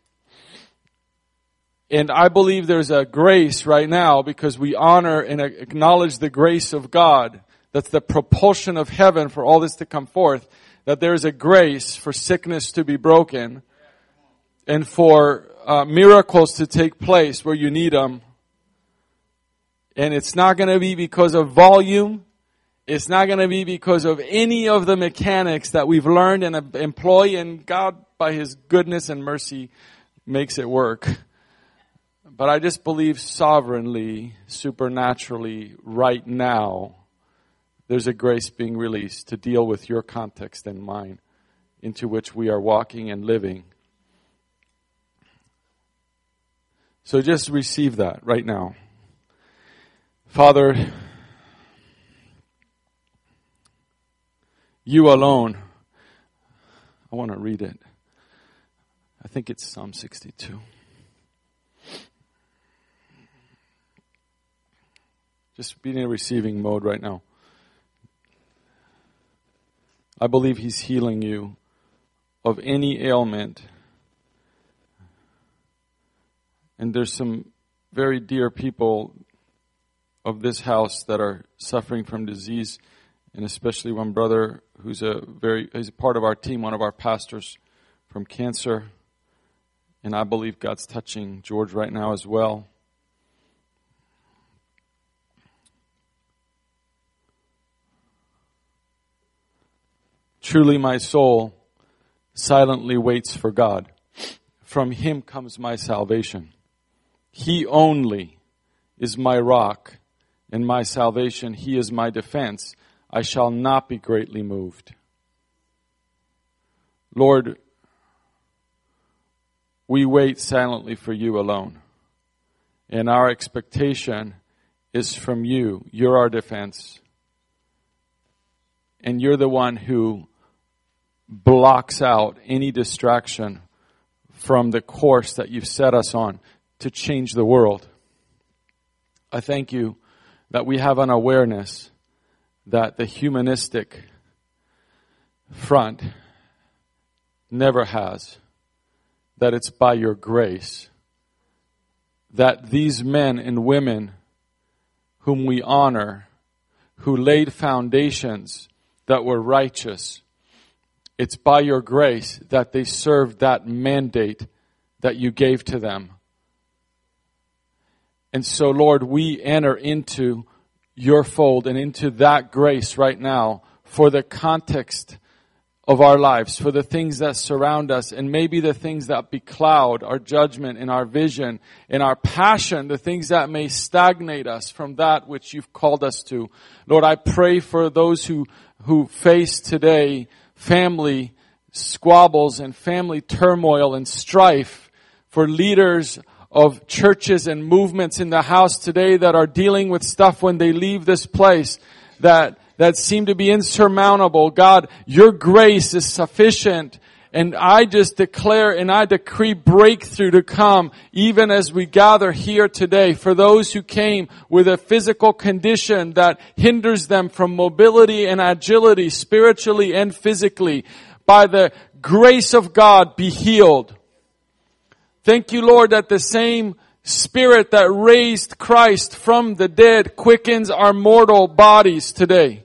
And I believe there's a grace right now because we honor and acknowledge the grace of God. That's the propulsion of heaven for all this to come forth. That there is a grace for sickness to be broken and for miracles to take place where you need them. And it's not going to be because of volume. It's not going to be because of any of the mechanics that we've learned and employ, and God, by His goodness and mercy, makes it work. But I just believe sovereignly, supernaturally, right now, there's a grace being released to deal with your context and mine into which we are walking and living. So just receive that right now. Father, you alone. I want to read it. I think it's Psalm 62. Just be in a receiving mode right now. I believe He's healing you of any ailment. And there's some very dear people of this house that are suffering from disease, and especially one brother who's he's a part of our team, one of our pastors, from cancer. And I believe God's touching George right now as well. Truly my soul silently waits for God. From Him comes my salvation. He only is my rock and my salvation. He is my defense. I shall not be greatly moved. Lord, we wait silently for you alone. And our expectation is from you. You're our defense. And you're the one who blocks out any distraction from the course that you've set us on to change the world. I thank you that we have an awareness that the humanistic front never has, that it's by your grace, that these men and women whom we honor, who laid foundations that were righteous, it's by your grace that they served that mandate that you gave to them. And so, Lord, we enter into your fold and into that grace right now for the context of our lives, for the things that surround us, and maybe the things that becloud our judgment and our vision and our passion, the things that may stagnate us from that which you've called us to. Lord, I pray for those who face today family squabbles and family turmoil and strife, for leaders of churches and movements in the house today that are dealing with stuff when they leave this place that seem to be insurmountable. God, your grace is sufficient. And I just declare and I decree breakthrough to come even as we gather here today. For those who came with a physical condition that hinders them from mobility and agility spiritually and physically, by the grace of God be healed. Thank you, Lord, that the same Spirit that raised Christ from the dead quickens our mortal bodies today.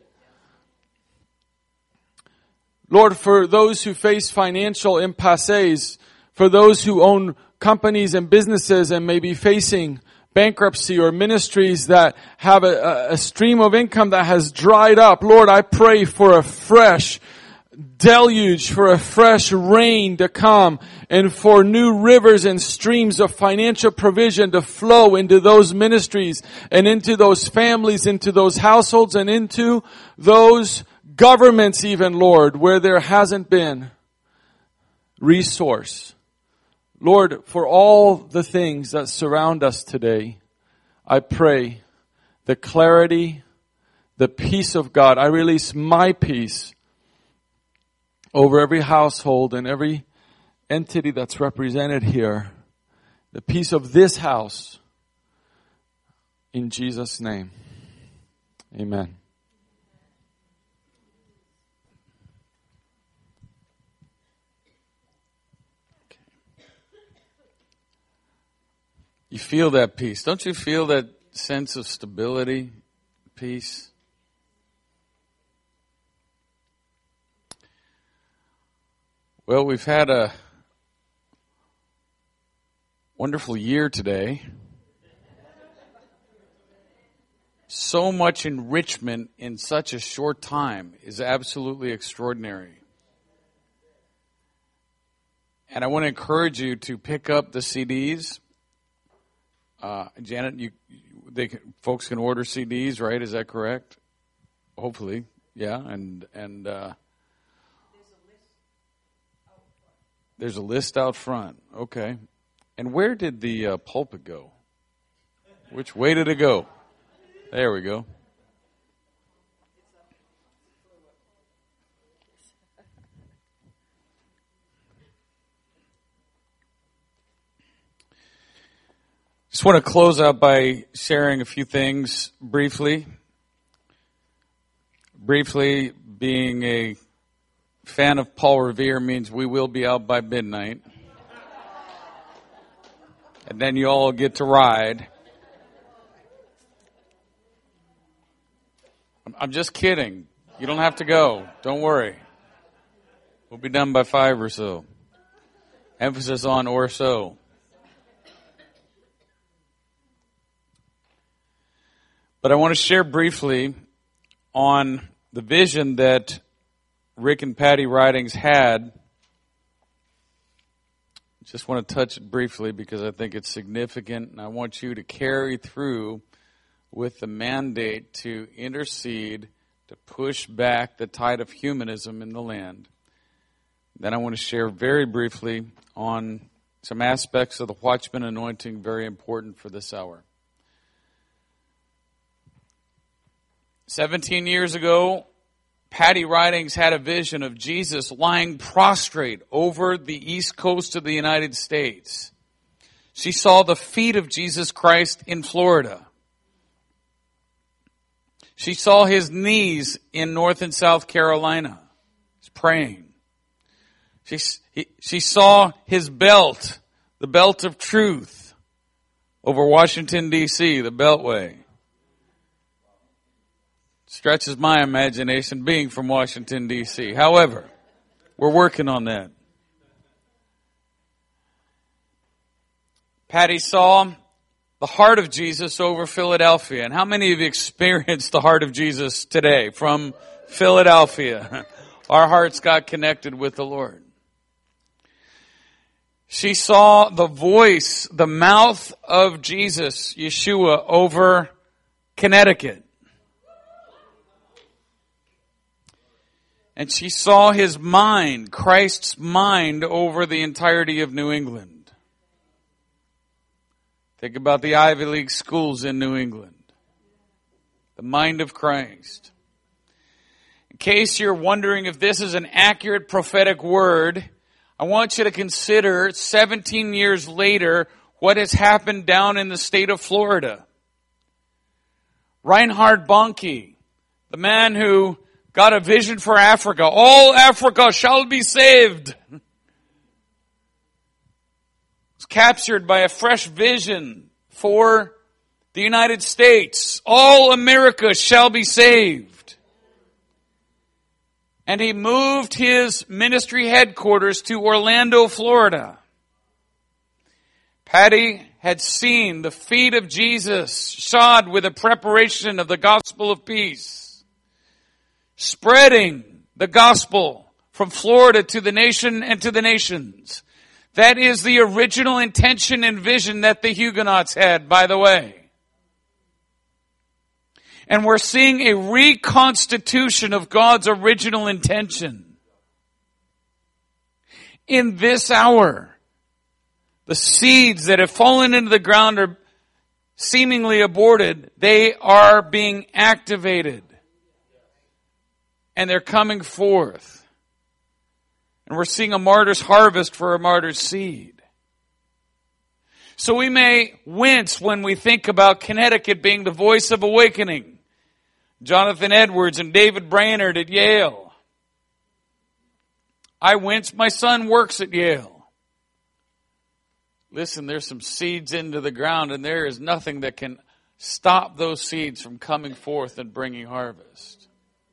Lord, for those who face financial impasses, for those who own companies and businesses and may be facing bankruptcy, or ministries that have a stream of income that has dried up, Lord, I pray for a fresh deluge, for a fresh rain to come, and for new rivers and streams of financial provision to flow into those ministries and into those families, into those households, and into those governments even, Lord, where there hasn't been resource. Lord, for all the things that surround us today, I pray the clarity, the peace of God. I release my peace over every household and every entity that's represented here. The peace of this house. In Jesus' name. Amen. You feel that peace. Don't you feel that sense of stability, peace? Well, we've had a wonderful year today. So much enrichment in such a short time is absolutely extraordinary. And I want to encourage you to pick up the CDs. Janet, folks can order CDs, right? Is that correct? Hopefully, yeah. And there's a list out front. Okay. And where did the pulpit go? Which way did it go? There we go. Just want to close out by sharing a few things briefly. Briefly, being a fan of Paul Revere means we will be out by midnight. And then you all get to ride. I'm just kidding. You don't have to go. Don't worry. We'll be done by 5 or so. Emphasis on or so. But I want to share briefly on the vision that Rick and Patty Ridings had. Just want to touch it briefly because I think it's significant, and I want you to carry through with the mandate to intercede, to push back the tide of humanism in the land. Then I want to share very briefly on some aspects of the Watchman anointing, very important for this hour. 17 years ago, Patty Ridings had a vision of Jesus lying prostrate over the east coast of the United States. She saw the feet of Jesus Christ in Florida. She saw his knees in North and South Carolina. He's praying. She saw his belt, the belt of truth, over Washington, D.C., the Beltway. Stretches my imagination being from Washington, D.C. However, we're working on that. Patty saw the heart of Jesus over Philadelphia. And how many of you experienced the heart of Jesus today from Philadelphia? Our hearts got connected with the Lord. She saw the voice, the mouth of Jesus, Yeshua, over Connecticut. And she saw his mind, Christ's mind, over the entirety of New England. Think about the Ivy League schools in New England. The mind of Christ. In case you're wondering if this is an accurate prophetic word, I want you to consider 17 years later what has happened down in the state of Florida. Reinhard Bonnke, the man who got a vision for Africa. All Africa shall be saved. Was captured by a fresh vision for the United States. All America shall be saved. And he moved his ministry headquarters to Orlando, Florida. Patty had seen the feet of Jesus shod with the preparation of the gospel of peace, spreading the gospel from Florida to the nation and to the nations. That is the original intention and vision that the Huguenots had, by the way. And we're seeing a reconstitution of God's original intention. In this hour, the seeds that have fallen into the ground are seemingly aborted. They are being activated. And they're coming forth. And we're seeing a martyr's harvest for a martyr's seed. So we may wince when we think about Connecticut being the voice of awakening. Jonathan Edwards and David Brainerd at Yale. I wince. My son works at Yale. Listen, there's some seeds into the ground, and there is nothing that can stop those seeds from coming forth and bringing harvest.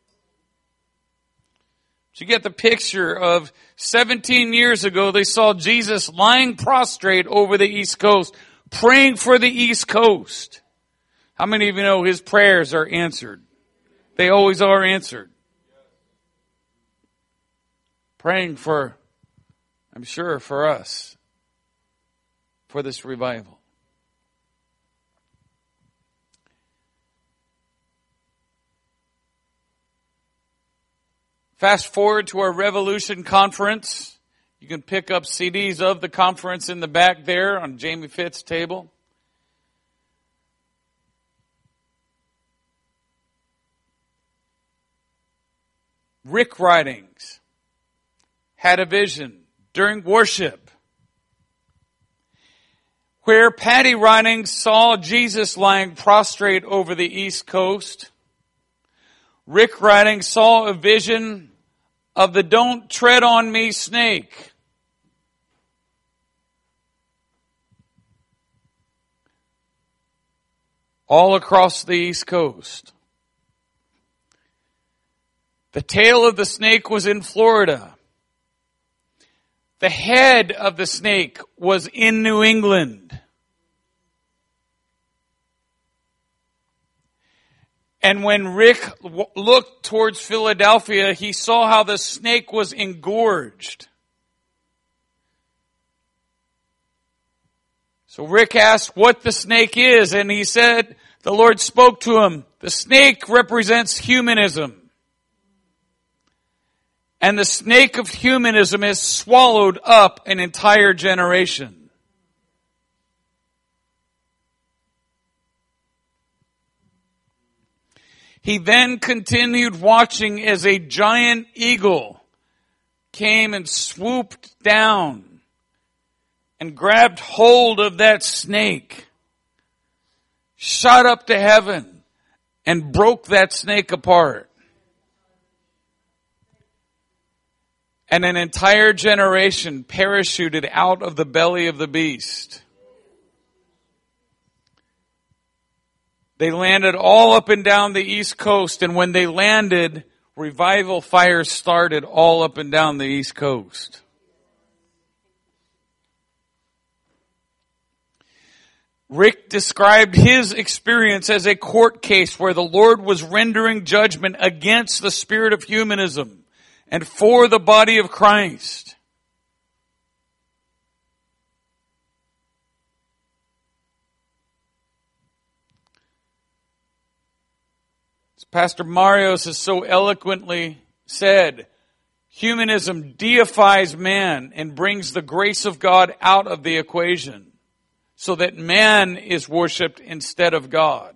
But you get the picture of 17 years ago, they saw Jesus lying prostrate over the East Coast, praying for the East Coast. How many of you know his prayers are answered? They always are answered. Praying for, I'm sure, for us, for this revival. Fast forward to our Revolution Conference. You can pick up CDs of the conference in the back there on Jamie Fitt's table. Rick Ridings had a vision during worship where Patty Ridings saw Jesus lying prostrate over the East Coast. Rick Ridings saw a vision of the "Don't Tread on Me" snake. All across the East Coast. The tail of the snake was in Florida. The head of the snake was in New England. And when Rick looked towards Philadelphia, he saw how the snake was engorged. So Rick asked what the snake is, and he said, the Lord spoke to him, the snake represents humanism. And the snake of humanism has swallowed up an entire generation. He then continued watching as a giant eagle came and swooped down and grabbed hold of that snake, shot up to heaven, and broke that snake apart. And an entire generation parachuted out of the belly of the beast. They landed all up and down the East Coast, and when they landed, revival fires started all up and down the East Coast. Rick described his experience as a court case where the Lord was rendering judgment against the spirit of humanism and for the body of Christ. As Pastor Marios has so eloquently said, humanism deifies man and brings the grace of God out of the equation so that man is worshipped instead of God.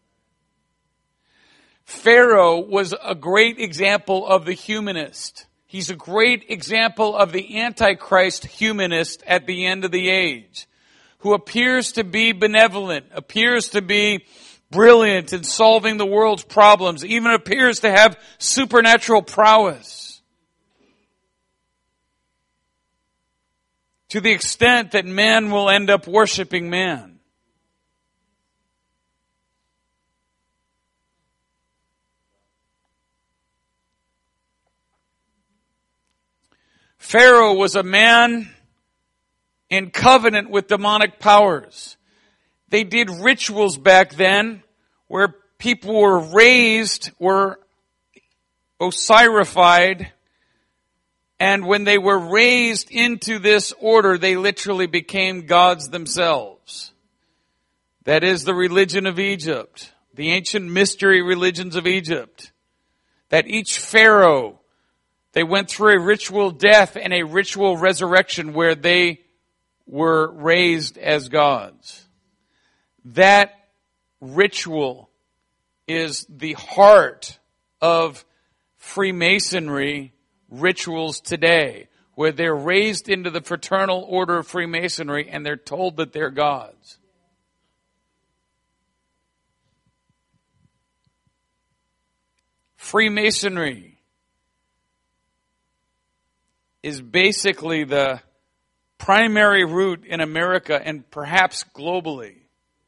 Pharaoh was a great example of the humanist. He's a great example of the Antichrist humanist at the end of the age, who appears to be benevolent, appears to be brilliant in solving the world's problems, even appears to have supernatural prowess. To the extent that man will end up worshiping man. Pharaoh was a man in covenant with demonic powers. They did rituals back then where people were raised, were osirified, and when they were raised into this order, they literally became gods themselves. That is the religion of Egypt, the ancient mystery religions of Egypt. That each pharaoh, they went through a ritual death and a ritual resurrection where they were raised as gods. That ritual is the heart of Freemasonry rituals today, where they're raised into the fraternal order of Freemasonry and they're told that they're gods. Freemasonry is basically the primary root in America and perhaps globally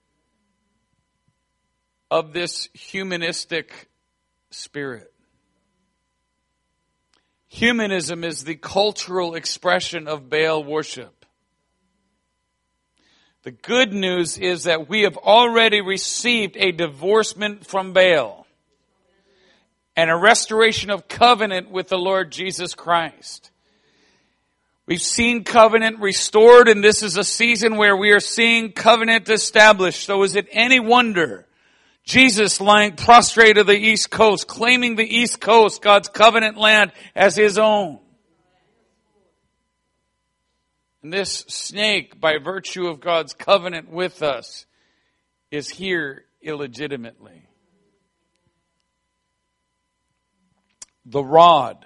of this humanistic spirit. Humanism is the cultural expression of Baal worship. The good news is that we have already received a divorcement from Baal and a restoration of covenant with the Lord Jesus Christ. We've seen covenant restored, and this is a season where we are seeing covenant established. So is it any wonder Jesus lying prostrate of the East Coast, claiming the East Coast, God's covenant land, as his own? And this snake, by virtue of God's covenant with us, is here illegitimately. The rod,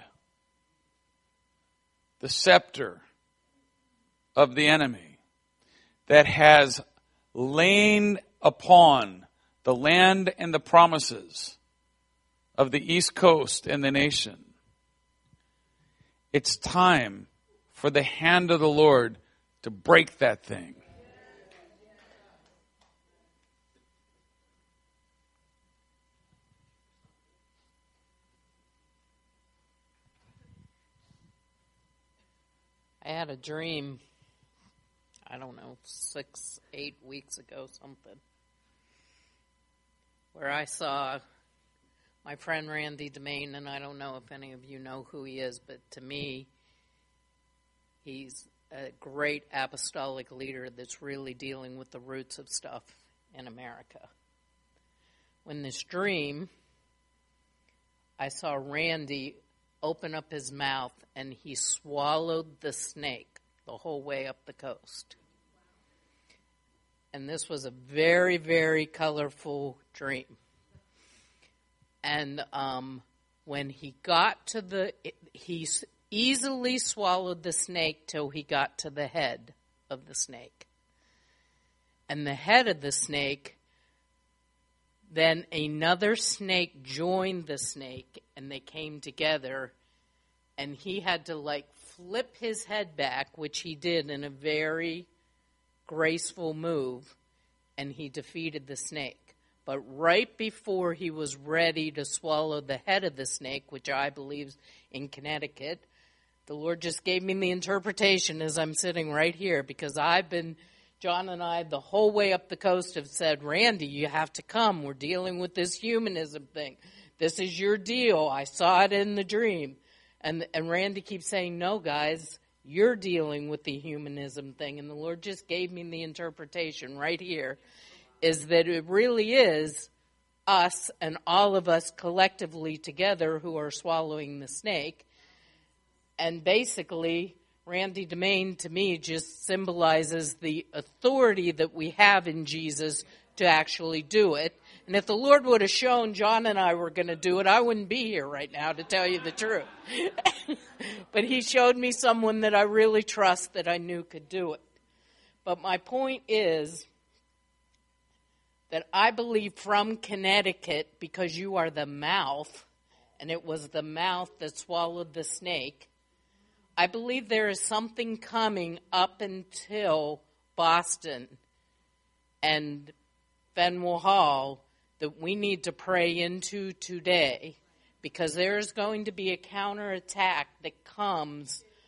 the scepter of the enemy that has lain upon the land and the promises of the East Coast and the nation. It's time for the hand of the Lord to break that thing. I had a dream, 6-8 weeks ago, something, where I saw my friend Randy DeMaine, and I don't know if any of you know who he is, but to me, he's a great apostolic leader that's really dealing with the roots of stuff in America. When this dream, I saw Randy open up his mouth and he swallowed the snake the whole way up the coast. And this was a very, very colorful dream. And when he got to he easily swallowed the snake till he got to the head of the snake. And the head of the snake, then another snake joined the snake and they came together. And he had to flip his head back, which he did in a very graceful move, and he defeated the snake. But right before he was ready to swallow the head of the snake, which I believe in Connecticut, the Lord just gave me the interpretation as I'm sitting right here, because John and I, the whole way up the coast have said, Randy, you have to come. We're dealing with this humanism thing. This is your deal. I saw it in the dream. And Randy keeps saying, no, guys, you're dealing with the humanism thing. And the Lord just gave me the interpretation right here, is that it really is us and all of us collectively together who are swallowing the snake. And basically, Randy DeMaine, to me, just symbolizes the authority that we have in Jesus to actually do it. And if the Lord would have shown John and I were going to do it, I wouldn't be here right now, to tell you the truth. But he showed me someone that I really trust that I knew could do it. But my point is that I believe from Connecticut, because you are the mouth, and it was the mouth that swallowed the snake, I believe there is something coming up until Boston and Fenwell Hall that we need to pray into today, because there is going to be a counterattack that comes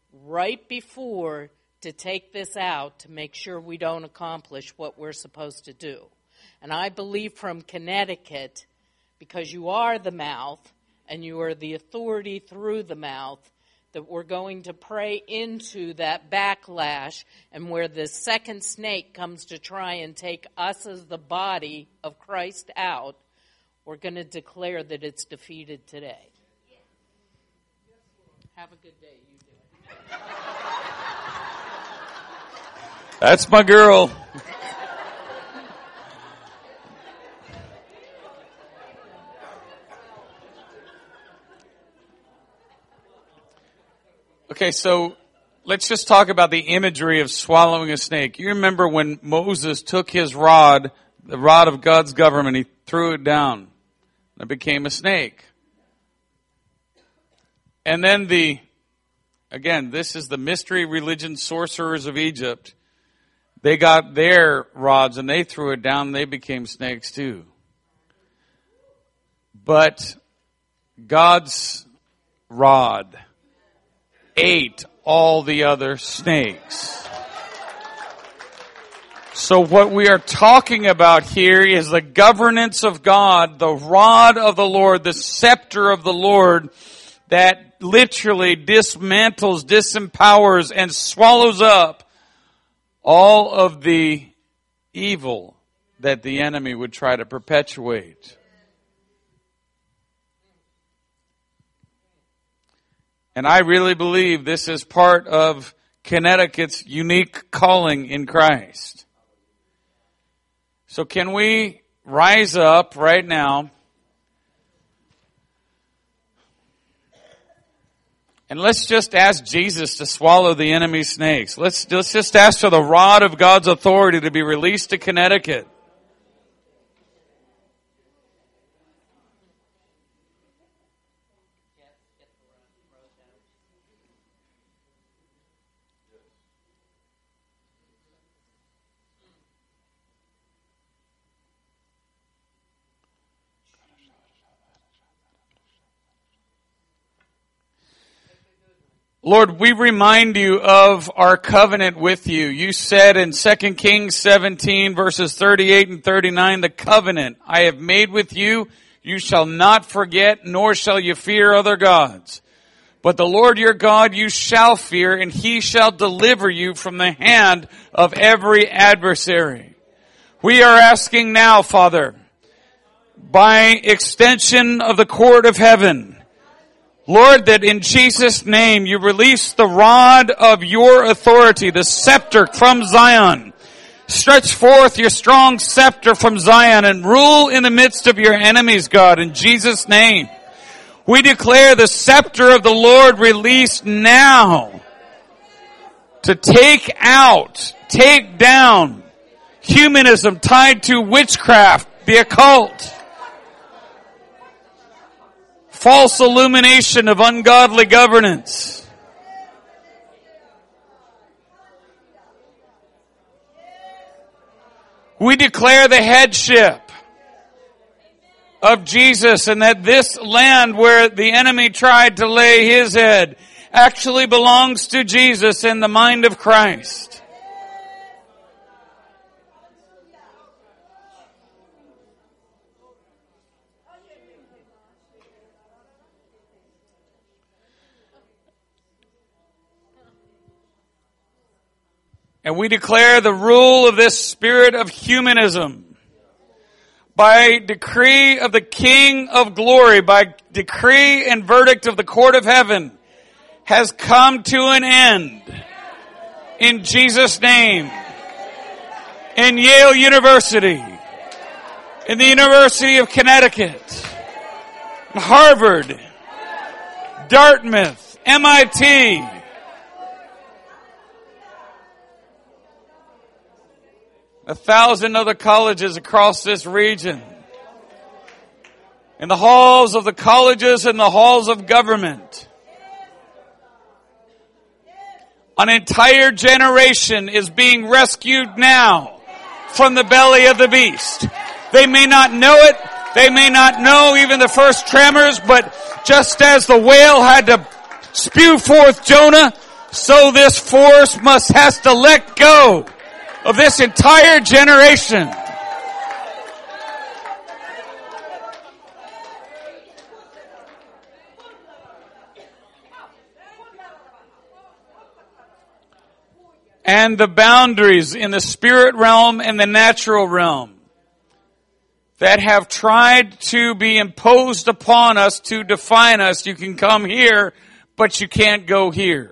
right before to take this out to make sure we don't accomplish what we're supposed to do. And I believe from Connecticut, because you are the mouth and you are the authority through the mouth, that we're going to pray into that backlash, and where the second snake comes to try and take us as the body of Christ out, we're going to declare that it's defeated today. Have a good day, you do. That's my girl. Okay, so let's just talk about the imagery of swallowing a snake. You remember when Moses took his rod, the rod of God's government, he threw it down. It became a snake. And then this is the mystery religion sorcerers of Egypt. They got their rods and they threw it down and they became snakes too. But God's rod ate all the other snakes. So what we are talking about here is the governance of God, the rod of the Lord, the scepter of the Lord that literally dismantles, disempowers, and swallows up all of the evil that the enemy would try to perpetuate. And I really believe this is part of Connecticut's unique calling in Christ. So can we rise up right now and let's just ask Jesus to swallow the enemy's snakes. Let's just ask for the rod of God's authority to be released to Connecticut. Lord, we remind you of our covenant with you. You said in 2 Kings 17 verses 38 and 39, the covenant I have made with you, you shall not forget, nor shall you fear other gods. But the Lord your God you shall fear, and he shall deliver you from the hand of every adversary. We are asking now, Father, by extension of the court of heaven, Lord, that in Jesus' name you release the rod of your authority, the scepter from Zion. Stretch forth your strong scepter from Zion and rule in the midst of your enemies, God, in Jesus' name. We declare the scepter of the Lord released now to take out, take down humanism tied to witchcraft, the occult, false illumination of ungodly governance. We declare the headship of Jesus, and that this land where the enemy tried to lay his head actually belongs to Jesus in the mind of Christ. And we declare the rule of this spirit of humanism by decree of the King of glory, by decree and verdict of the court of heaven, has come to an end. In Jesus' name. In Yale University, in the University of Connecticut, Harvard, Dartmouth, MIT, a 1,000 other colleges across this region. In the halls of the colleges and the halls of government. An entire generation is being rescued now from the belly of the beast. They may not know it. They may not know even the first tremors, but just as the whale had to spew forth Jonah, So this force has to let go of this entire generation. And the boundaries in the spirit realm and the natural realm that have tried to be imposed upon us to define us. You can come here, but you can't go here.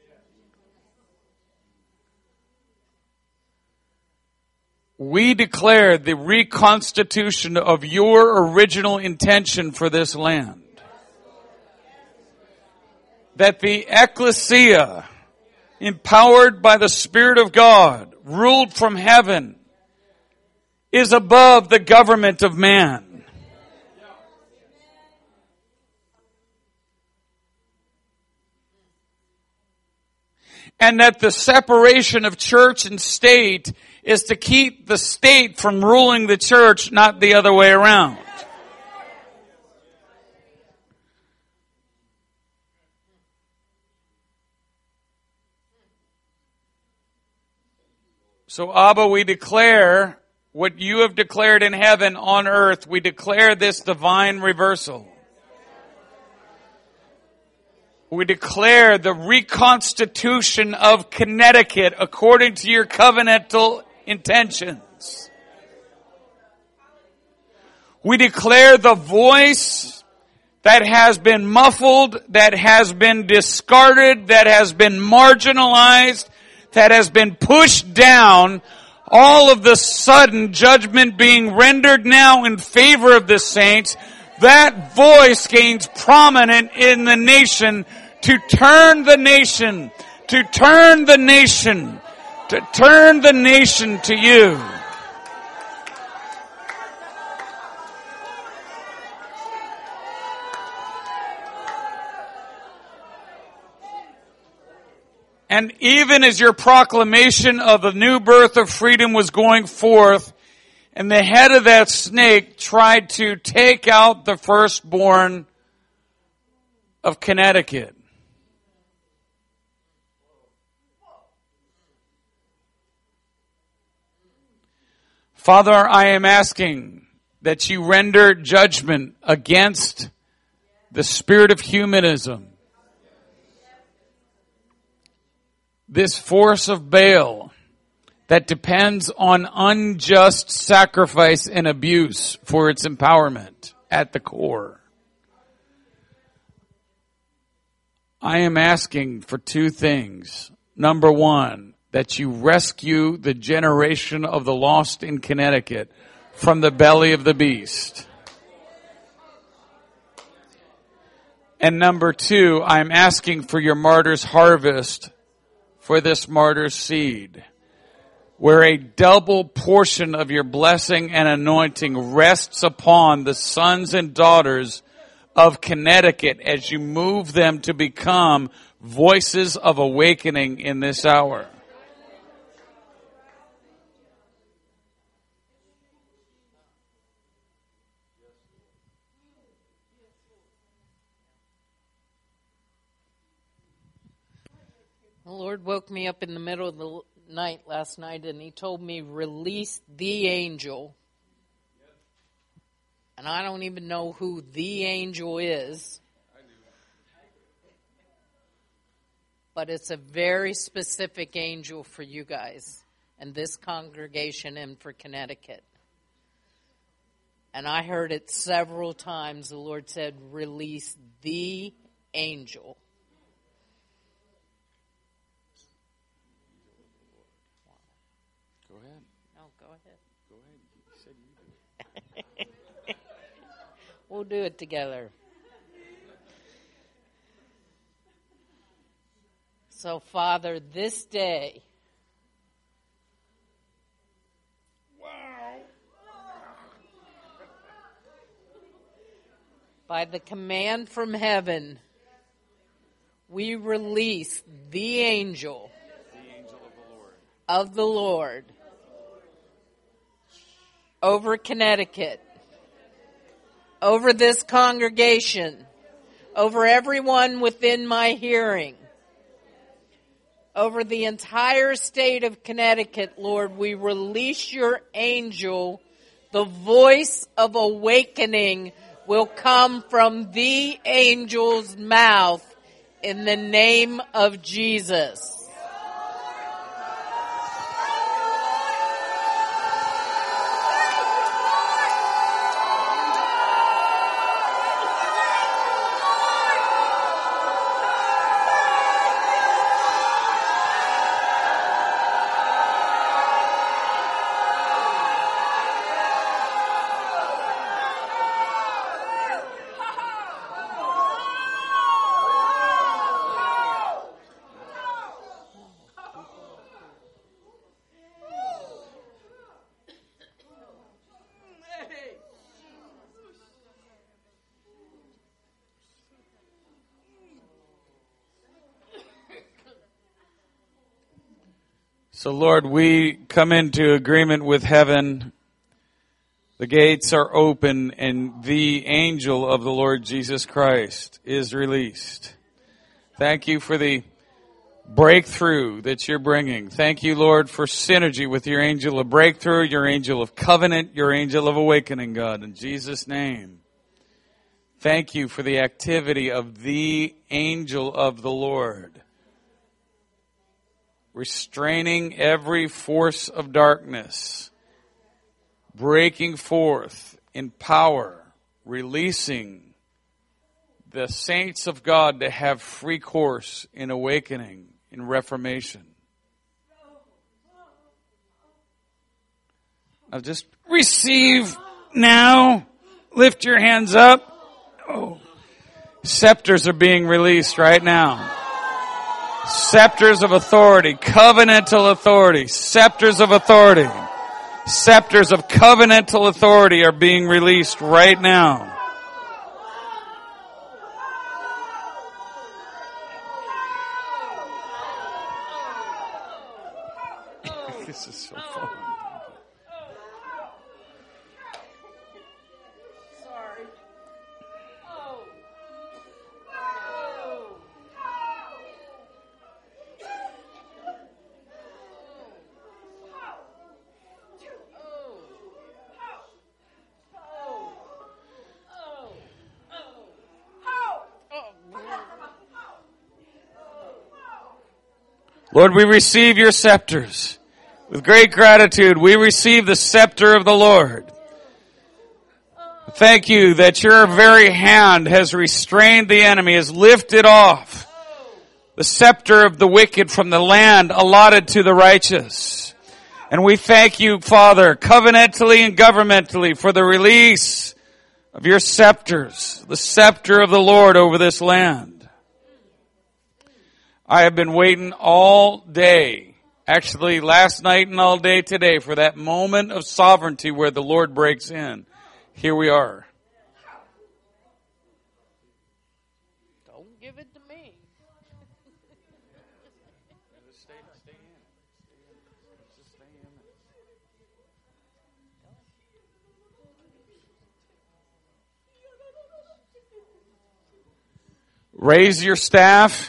We declare the reconstitution of your original intention for this land. That the ecclesia, empowered by the Spirit of God, ruled from heaven, is above the government of man. And that the separation of church and state is to keep the state from ruling the church, not the other way around. So, Abba, we declare what you have declared in heaven on earth. We declare this divine reversal. We declare the reconstitution of Connecticut according to your covenantal intentions. We declare the voice that has been muffled, that has been discarded, that has been marginalized, that has been pushed down, all of the sudden judgment being rendered now in favor of the saints. That voice gains prominent in the nation to turn the nation, to turn the nation, to turn the nation to you. And even as your proclamation of the new birth of freedom was going forth, and the head of that snake tried to take out the firstborn of Connecticut. Father, I am asking that you render judgment against the spirit of humanism. This force of Baal that depends on unjust sacrifice and abuse for its empowerment at the core. I am asking for two things. Number one, that you rescue the generation of the lost in Connecticut from the belly of the beast. And number two, I'm asking for your martyr's harvest for this martyr's seed, where a double portion of your blessing and anointing rests upon the sons and daughters of Connecticut as you move them to become voices of awakening in this hour. The Lord woke me up in the middle of the night last night, and he told me, release the angel. And I don't even know who the angel is. But it's a very specific angel for you guys and this congregation and for Connecticut. And I heard it several times. The Lord said, release the angel. We'll do it together. So, Father, this day, by the command from heaven, we release the angel of the Lord over Connecticut, over this congregation, over everyone within my hearing. over the entire state of Connecticut, Lord, we release your angel. The voice of awakening will come from the angel's mouth in the name of Jesus. So, Lord, we come into agreement with heaven. The gates are open and the angel of the Lord Jesus Christ is released. Thank you for the breakthrough that you're bringing. Thank you, Lord, for synergy with your angel of breakthrough, your angel of covenant, your angel of awakening, God, in Jesus' name. Thank you for the activity of the angel of the Lord, restraining every force of darkness, breaking forth in power, releasing the saints of God to have free course in awakening, in reformation. Now just receive now. Lift your hands up. Oh. Scepters are being released right now. Scepters of authority, covenantal authority, scepters of authority, scepters of covenantal authority are being released right now. This is so fun. Lord, we receive your scepters. With great gratitude, we receive the scepter of the Lord. Thank you that your very hand has restrained the enemy, has lifted off the scepter of the wicked from the land allotted to the righteous. And we thank you, Father, covenantally and governmentally for the release of your scepters, the scepter of the Lord over this land. I have been waiting all day, actually last night and all day today, for that moment of sovereignty where the Lord breaks in. Here we are. Don't give it to me. Raise your staff.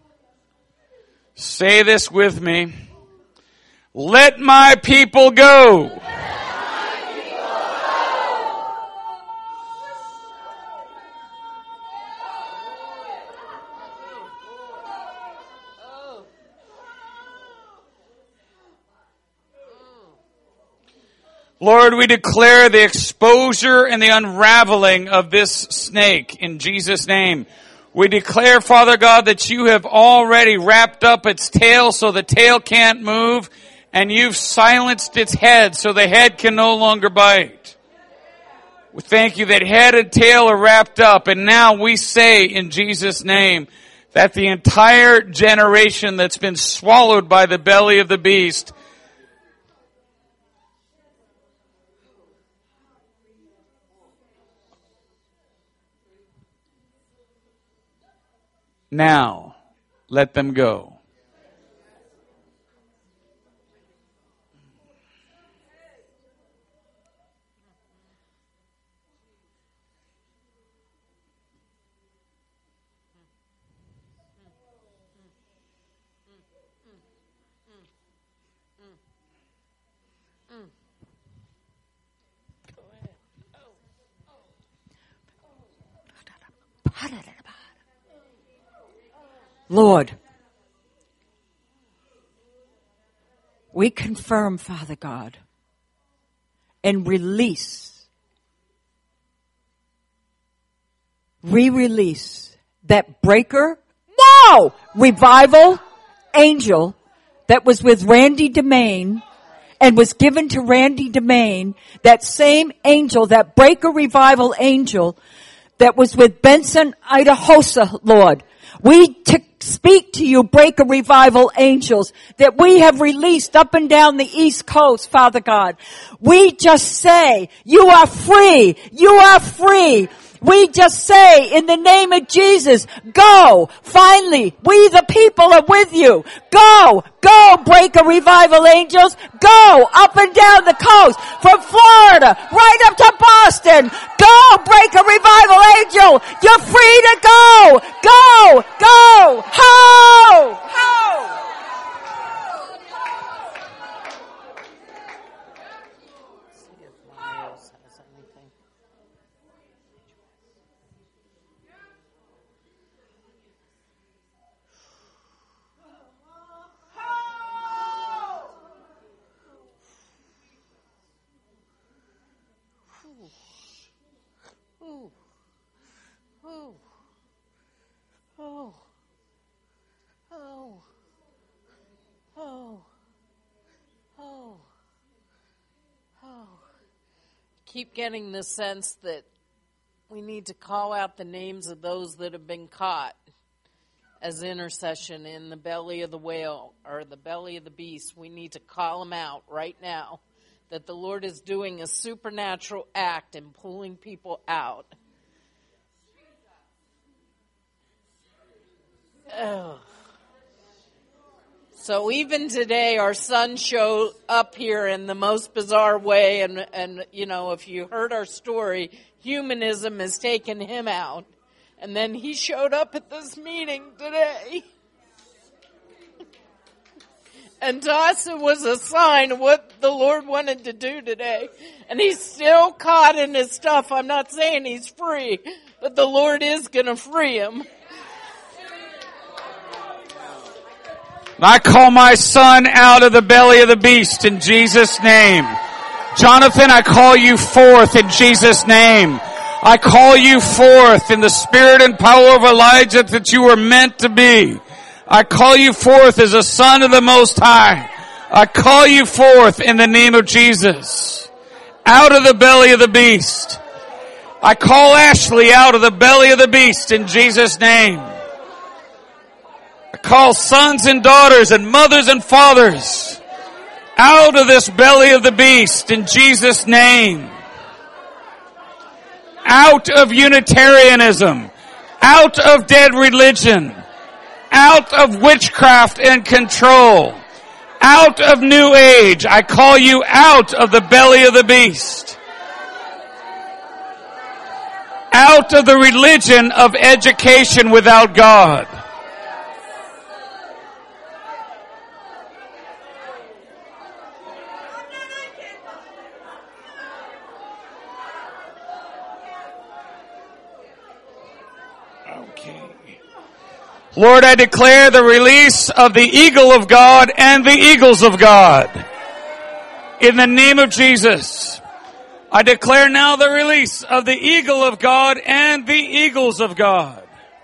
Say this with me. Let my people go. Let my people go. Lord, we declare the exposure and the unraveling of this snake in Jesus' name. We declare, Father God, that you have already wrapped up its tail so the tail can't move, and you've silenced its head so the head can no longer bite. We thank you that head and tail are wrapped up, and now we say in Jesus' name that the entire generation that's been swallowed by the belly of the beast now, let them go. Lord, we confirm, Father God, and re-release that breaker, revival angel that was with Randy DeMaine and was given to Randy DeMaine, that same angel, that breaker revival angel that was with Benson Idahosa, Lord. We speak to you, breaker revival angels, that we have released up and down the East Coast, Father God. We just say, you are free. You are free. We just say, in the name of Jesus, go. Finally, we the people are with you. Go. Go, breaker revival angels. Go up and down the coast, from Florida right up to Boston. Go, breaker revival angel. You're free to go. Go. Go. Ho. Ho. See if Miles has anything. Ooh. Ooh. Oh. Oh. Oh. Oh. Oh. Keep getting the sense that we need to call out the names of those that have been caught as intercession in the belly of the whale or the belly of the beast. We need to call them out right now, that the Lord is doing a supernatural act in pulling people out. Oh. So even today, our son showed up here in the most bizarre way, and you know, if you heard our story, humanism has taken him out. And then he showed up at this meeting today. And to us, it was a sign of what the Lord wanted to do today. And he's still caught in his stuff. I'm not saying he's free, but the Lord is going to free him. I call my son out of the belly of the beast in Jesus' name. Jonathan, I call you forth in Jesus' name. I call you forth in the spirit and power of Elijah that you were meant to be. I call you forth as a son of the Most High. I call you forth in the name of Jesus. Out of the belly of the beast. I call Ashley out of the belly of the beast in Jesus' name. I call sons and daughters and mothers and fathers out of this belly of the beast in Jesus' name. Out of Unitarianism, out of dead religion, out of witchcraft and control, out of New Age. I call you out of the belly of the beast. Out of the religion of education without God. Lord, I declare the release of the eagle of God and the eagles of God. In the name of Jesus, I declare now the release of the eagle of God and the eagles of God.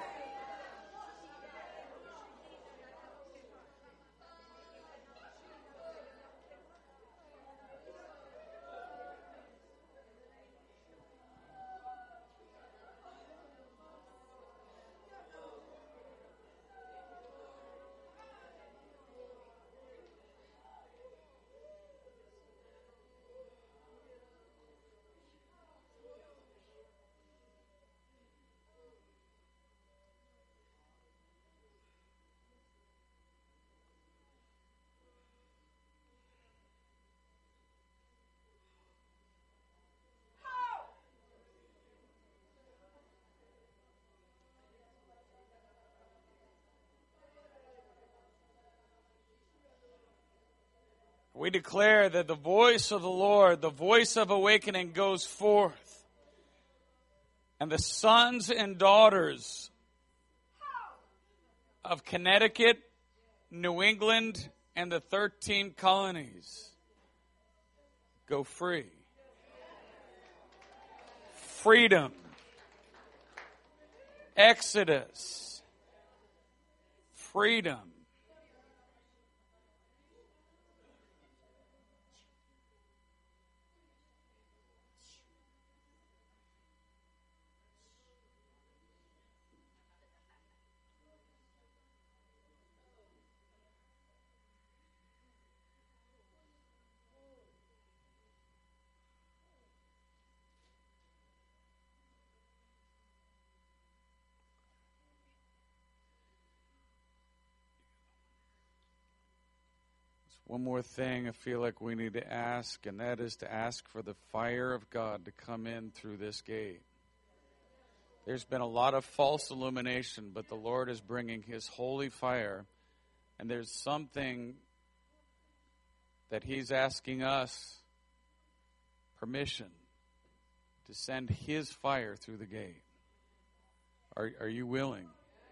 We declare that the voice of the Lord, the voice of awakening goes forth. And the sons and daughters of Connecticut, New England, and the 13 colonies go free. Freedom. Exodus. Freedom. One more thing I feel like we need to ask, and that is to ask for the fire of God to come in through this gate. There's been a lot of false illumination, but the Lord is bringing His holy fire, and there's something that He's asking us permission to send His fire through the gate. Are you willing?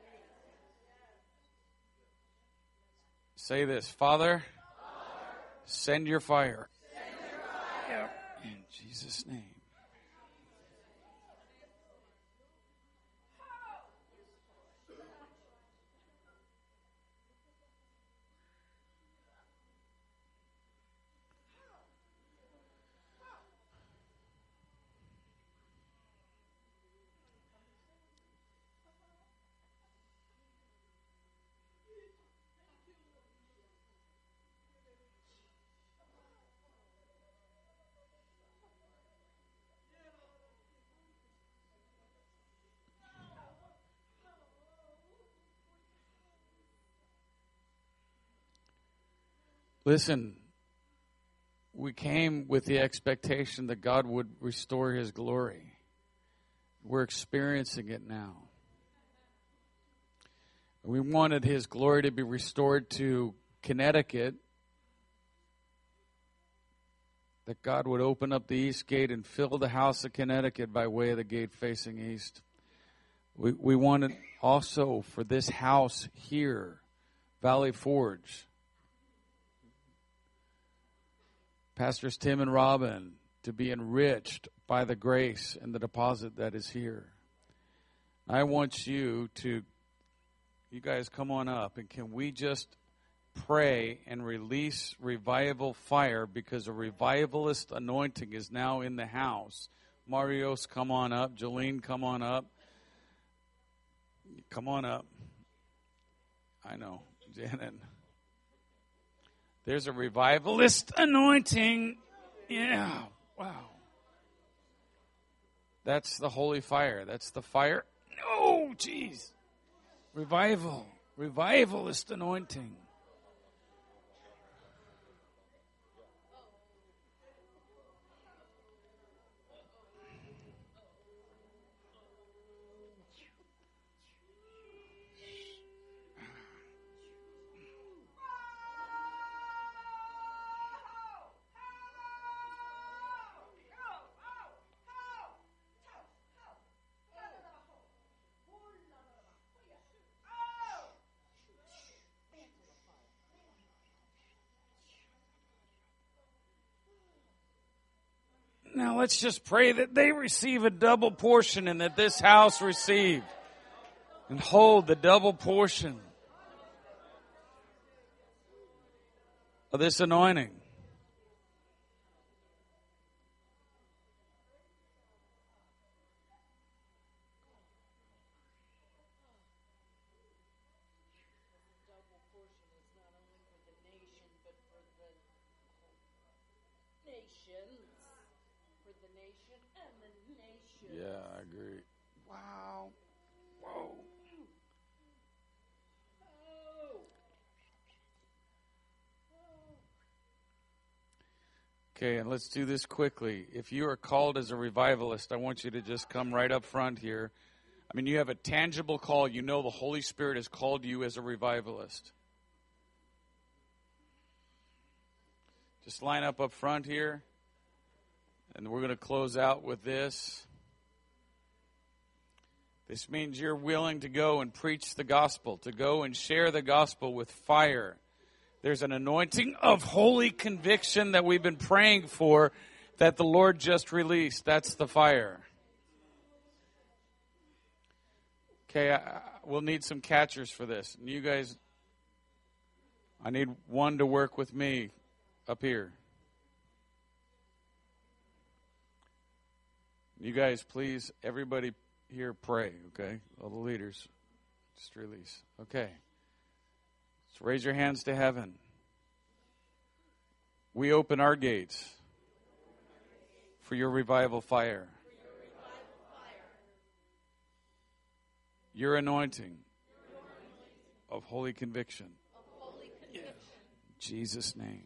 Say this, Father. Send your fire. In Jesus' name. Listen, we came with the expectation that God would restore His glory. We're experiencing it now. We wanted His glory to be restored to Connecticut, that God would open up the east gate and fill the house of Connecticut by way of the gate facing east. We wanted also for this house here, Valley Forge, Pastors Tim and Robin, to be enriched by the grace and the deposit that is here. I want you guys come on up, and can we just pray and release revival fire, because a revivalist anointing is now in the house. Marios, come on up. Jolene, come on up. Come on up. I know. Janet. There's a revivalist anointing. Yeah. Wow. That's the holy fire. That's the fire. No, jeez. Revival. Revivalist anointing. Now let's just pray that they receive a double portion, and that this house receive and hold the double portion of this anointing. Yeah, I agree. Wow. Whoa. Okay, and let's do this quickly. If you are called as a revivalist, I want you to just come right up front here. I mean, you have a tangible call. You know the Holy Spirit has called you as a revivalist. Just line up front here. And we're going to close out with this. This means you're willing to go and preach the gospel, to go and share the gospel with fire. There's an anointing of holy conviction that we've been praying for that the Lord just released. That's the fire. Okay, we'll need some catchers for this. And you guys, I need one to work with me up here. You guys, please, everybody here pray, okay? All the leaders, just release. Okay. So raise your hands to heaven. We open our gates for your revival fire. Your anointing of holy conviction. In Jesus' name.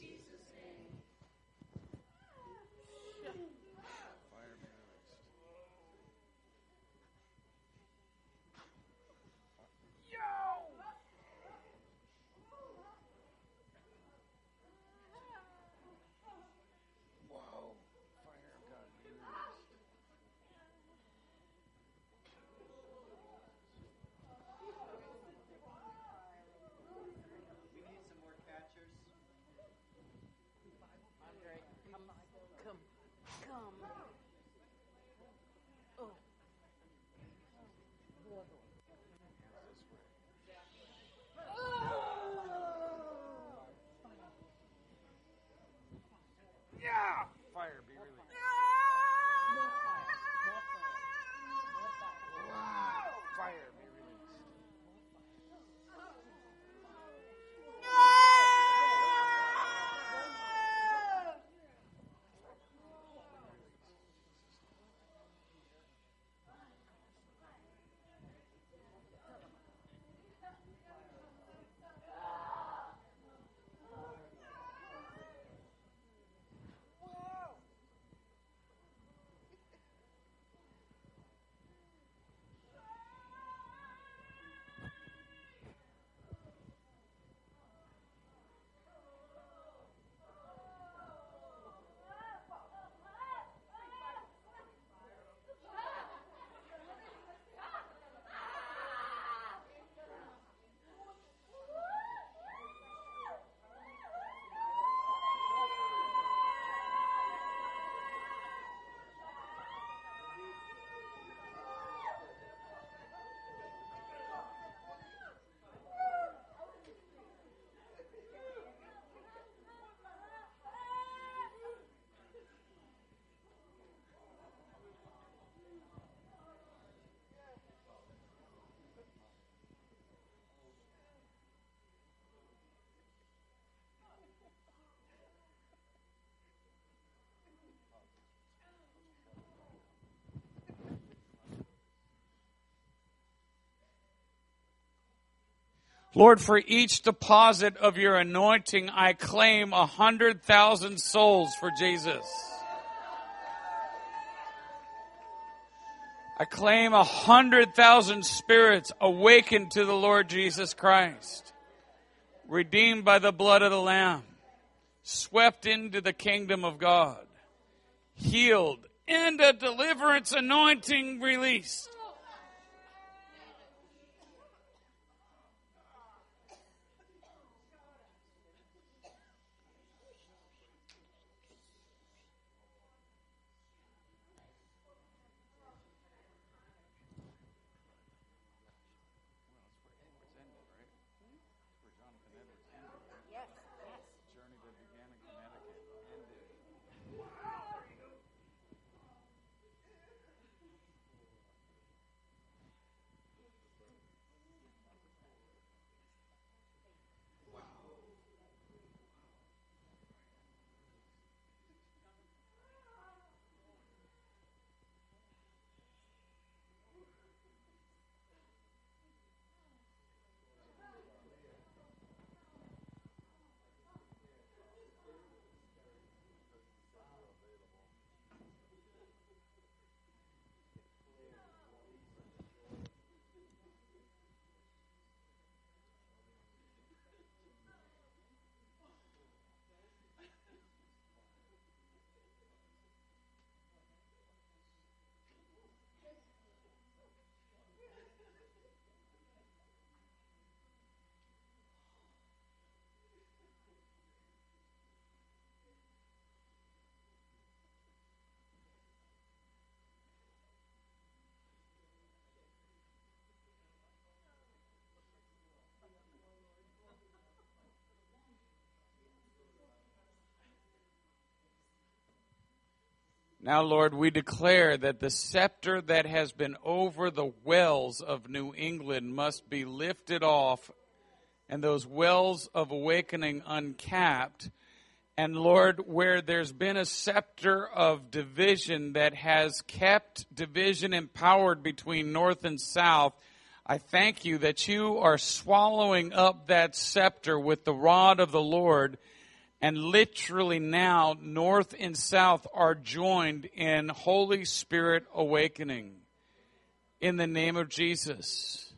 Fire be released. Fire be released. Lord, for each deposit of your anointing, I claim 100,000 souls for Jesus. I claim 100,000 spirits awakened to the Lord Jesus Christ, redeemed by the blood of the Lamb, swept into the kingdom of God, healed, and a deliverance anointing released. Now, Lord, we declare that the scepter that has been over the wells of New England must be lifted off, and those wells of awakening uncapped. And Lord, where there's been a scepter of division that has kept division empowered between north and south, I thank you that you are swallowing up that scepter with the rod of the Lord. And literally now, north and south are joined in Holy Spirit awakening in the name of Jesus.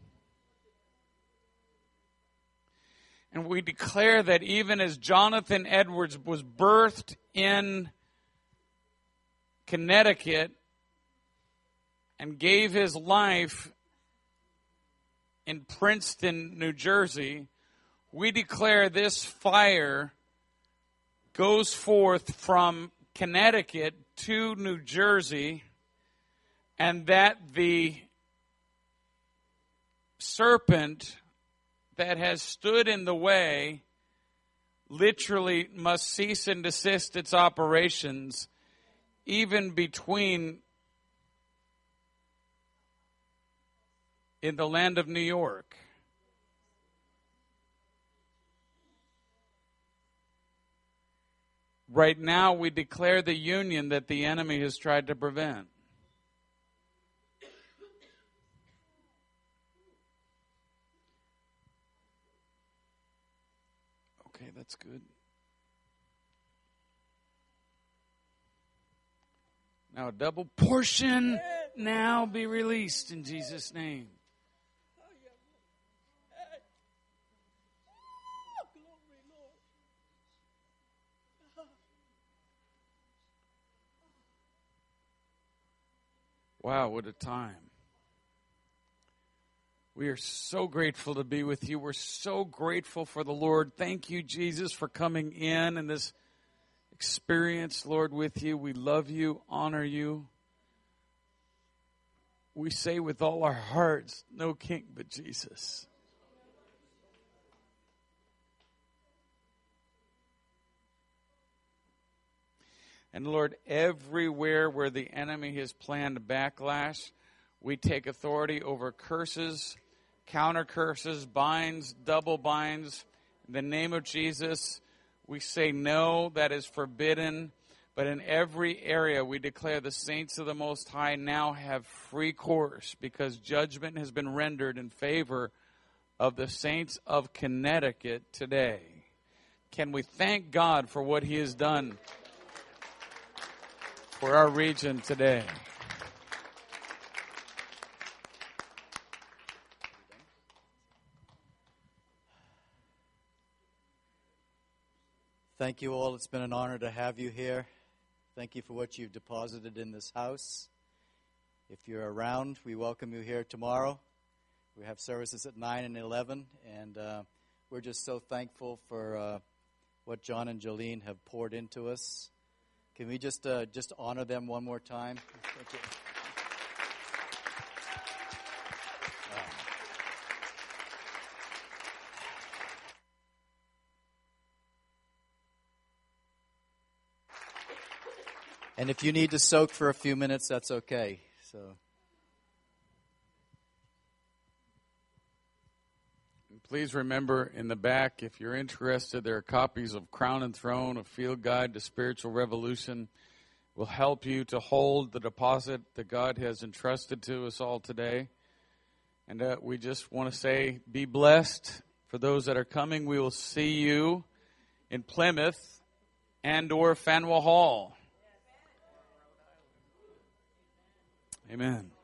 And we declare that even as Jonathan Edwards was birthed in Connecticut and gave his life in Princeton, New Jersey, we declare this fire goes forth from Connecticut to New Jersey, and that the serpent that has stood in the way literally must cease and desist its operations, even between in the land of New York. Right now, we declare the union that the enemy has tried to prevent. Okay, that's good. Now a double portion now be released in Jesus' name. Wow, what a time. We are so grateful to be with you. We're so grateful for the Lord. Thank you, Jesus, for coming in this experience, Lord, with you. We love you, honor you. We say with all our hearts, no king but Jesus. And Lord, everywhere where the enemy has planned backlash, we take authority over curses, counter curses, binds, double binds. In the name of Jesus, we say no, that is forbidden. But in every area, we declare the saints of the Most High now have free course because judgment has been rendered in favor of the saints of Connecticut today. Can we thank God for what He has done for our region today? Thank you all. It's been an honor to have you here. Thank you for what you've deposited in this house. If you're around, we welcome you here tomorrow. We have services at 9 and 11, and we're just so thankful for what John and Jolene have poured into us. Can we just honor them one more time? Thank you. And if you need to soak for a few minutes, that's okay. So, please remember in the back, if you're interested, there are copies of Crown and Throne, a field guide to spiritual revolution. Will help you to hold the deposit that God has entrusted to us all today. And we just want to say, be blessed. For those that are coming, we will see you in Plymouth and or Faneuil Hall. Amen.